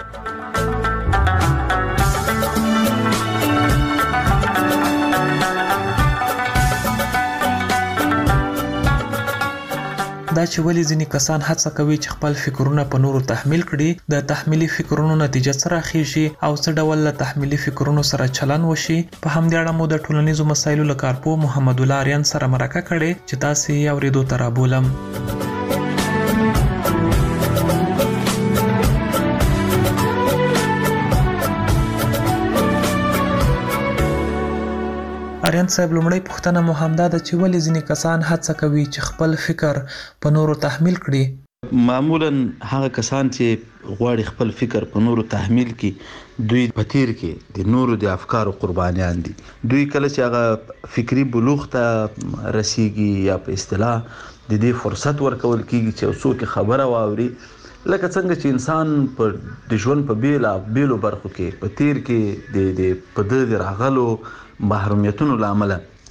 دا چې ولې ځینې کسان هڅه کوي چې خپل فکرونه په نورو تحمیل کړي د تحمیلي فکرونو نتیجه څه راخیږي او څه ډول له تحمیلي فکرونو سره چلن وشي په همدې اړه مو د ټولنیزو مسایلو له کارپوه محمد الله آریان سره مرکه کړې چې تاسې یې اورېدو ته رابولم. آریان صاحب لومړی پوښتنه مو همدا ده چې ولې ځینې کسان هڅه کوي چې خپل فکر په نورو تحمیل کړي؟ معمولا هغه کسان چې غواړي خپل فکر په نورو تحمیل کړي دوی په تیر کې د نورو د افکارو قربانیان دي. دوی کله چې هغه فکری بلوغ ته رسیږي یا په اصطلاح د دې فرصت ورکول کیږي چې څوک خبره واوري لکه څنګه چې انسان په د ژوند په بیلا بیلو برخو کې په تیر کې د د په د راغلو محرومیتونو لامل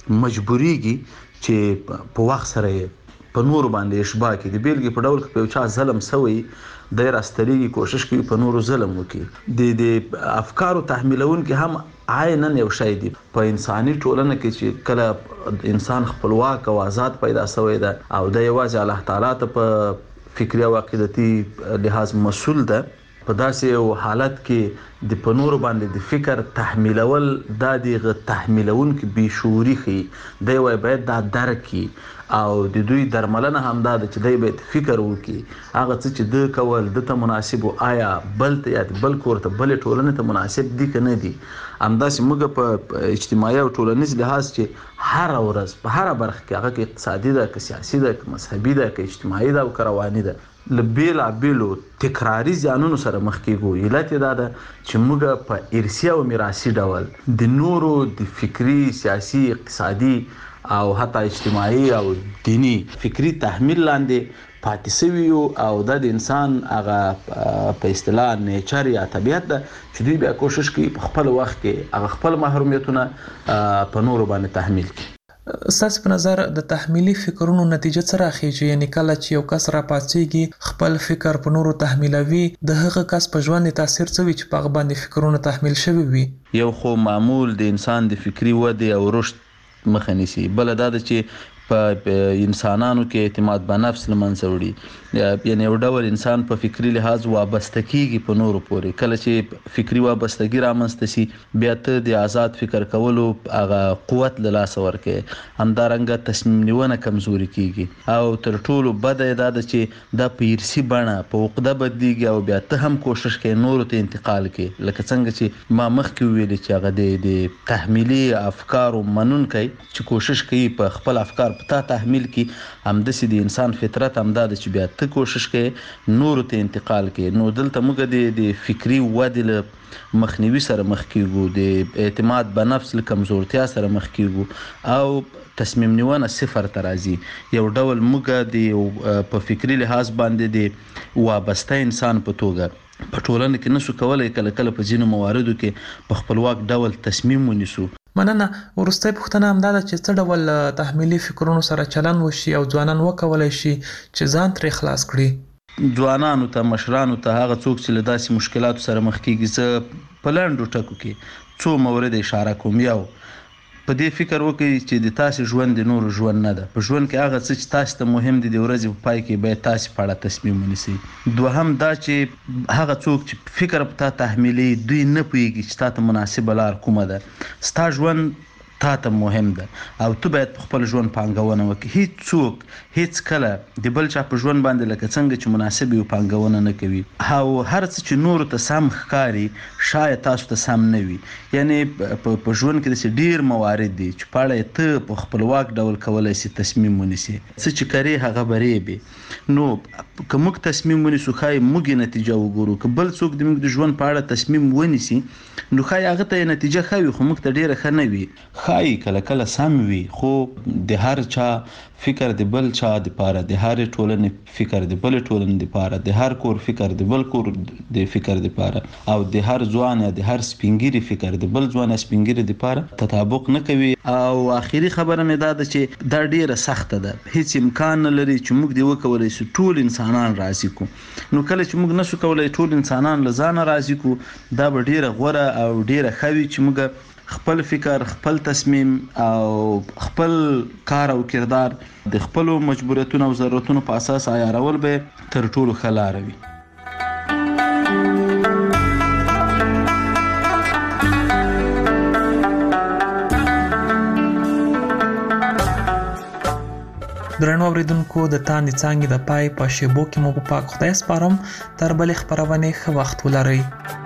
مجبوریږي چې په وخت سره په نور باندې اشباع کې د بیلګې په ډول په چا ظلم سوی د راستريږي کوشش کوي په نورو ظلم وکړي د د افکارو تحمیلون کې هم عیناً یو شی دی په انساني ټولنه کې چې کله انسان خپلواک او آزاد پیدا شوی ده او د یوازې الله تعالی ته په فکري او عقیدتي لحاظ مسؤل ده په داسې یو حالت کې د په نورو باندې د فکر تحمیلول دا د تحمیلون کې بې شعوري ښیي دی وایي باید دا درک کړي او د دوی درملنه هم دا ده چې دی باید فکر وکړي هغه څه چې ده کول ده ته مناسب و آیا بل ته یا بل کور ته بلې ټولنې ته مناسب دي که نه دي. همداسې موږ په اجتماعي او ټولنیز لحاظ چې هره ورځ په هره برخه کې هغه که اقتصادي ده که سیاسي ده که مذهبي ده که اجتماعي ده او که رواني ده له بیلابیلو تکراري زیانونو سره مخ کېږو. علت یې دا ده چې موږ په ارثي او میراثي ډول د نورو د فکري سیاسي اقتصادي او حتی اجتماعي او دینی فکري تحمیل لاندې پاتې سوي یو او دا د انسان هغه په اصطلاح نیچر یا طبیعت ده چې دوی بیا کوشش کوي په خپل وخت کې هغه خپل محرومیتونه په نورو باندې تحمیل کړي. ستاسو په نظر د تحمیلي فکرونو نتیجه څه راخیږي؟ یعنی کله چې یو کس را پاتېږي خپل فکر په نورو تحمیلوي د هغه کس په ژوند تاثیر څه وي چې په هغه باندې فکرونه تحمیل شوي وي؟ یو خو معمول د انسان د فکري ودې او رشد مخه نیسي. بل دا ده چې په انسانانو کې اعتماد په نفس لمنځه وړي یعنی یو ډول انسان په فکری لحاظ وابسته کیږي په نورو پورې. کله چې فکری وابستګي رامنځته سي بیا ته د آزاد فکر کولو هغه قوت له لاسه ورکوي. همدارنګه تصمیم نیونه کمزوري کیږي او تر ټولو بده دا ده چې دا په ارثي بڼه په عقده بدلیږي او بیا ته هم کوشش کوي نورو ته انتقال کړي لکه څنګه چې ما مخکې ویلي چې هغه د تحمیلي افکارو منونکی چې کوشش کوي په خپل افکار په تا تحمیل کی همداسې د انسان فطرت همدا ده چې بیا ته کوشش کوي نورو ته انتقال کوي. نو دلته موږ د فکري ودې له مخنیوي سره مخ کیږو د اعتماد په نفس له کمزورتیا سره مخ کیږو او تصمیم نیونه صفر ته راځي. یو ډول موږ د په فکري لحاظ باندې د وابسته انسان په توګه په ټولنه کې نشو کولای کله کله په ځینو مواردو کې په خپلواک ډول تصمیم ونیسو. مننه. وروستۍ پوښتنه همدا ده چې څه ډول تحمیلي فکرونو سره چلن وشي او ځوانان وکولای شي چې ځان ترې خلاص کړي؟ ځوانانو ته مشرانو ته هغه څوک چې له داسې مشکلاتو سره مخ کېږي زه په لنډو ټکو کې څو مورد اشاره کوم. یو په دې فکر وکړئ چې د تاسې ژوند د نورو ژوند نه ده. په ژوند کې هغه څه چې تاسو ته مهم دي د ورځې په پای کې باید تاسې په اړه تصمیم ونیسئ. دوهم دا چې هغه څوک چې فکر په تا تحمیلي دوی نه پوهېږي چې تا ته مناسبه لار کومه ده. ستا ژوند تا ته مهم ده او ته باید په خپل ژوند پانګونه وکړي. هیڅ څوک هیڅ کله د بل چا په ژوند باندې لکه څنګه چې مناسب یو پانګونه نه کوي او هر څه چې نور ته سم ښکاري شاید تاسو ته سم نه وي. یعنی په ژوند کې داسې ډیر موارد دي چې په اړه ته په خپلواک ډول کولی شي تصمیم ونیسي. څه چې کرې هغه برې بې. نو که موږ تصمیم ونیسو ښایي موږ یې نتیجه وګورو، که بل څوک د موږ د ژوند په اړه تصمیم ونیسي نو ښایي هغه ته یې نتیجه ښه وي خو موږ ته ډیره ښه نه وي. ښایي کله کله سم وي خو د هر چا فکر د بل چا دپاره، د هرې ټولنې فکر د بلې ټولنې دپاره، د هر کور فکر د بل کور د فکر دپاره او د هر ځوان یا د هر سپینګیري فکر د بل ځوان یا سپینګیري دپاره تطابق نه کوي. او آخري خبره مې دا ده چې دا ډیره سخته ده، هیڅ امکان نه لري چې موږ دې وکولی شو ټول انسانان راضي کو. نو کله چې موږ نشو کولی ټول انسانان له ځانه راضي کو دا به ډیره غوره او ډیره ښه وي چې موږ خپل فکر، خپل تصمیم او خپل کار او کردار د خپلو مجبوریتونو او ضرورتونو په اساس عیارول به تر ټولو ښه لاره وي. درنو اوریدونکو د تاندې څانګې د پای په شیبو کې مو په پاک خدای سپارم. تر بلې خپرونې ښه وخت ولرئ.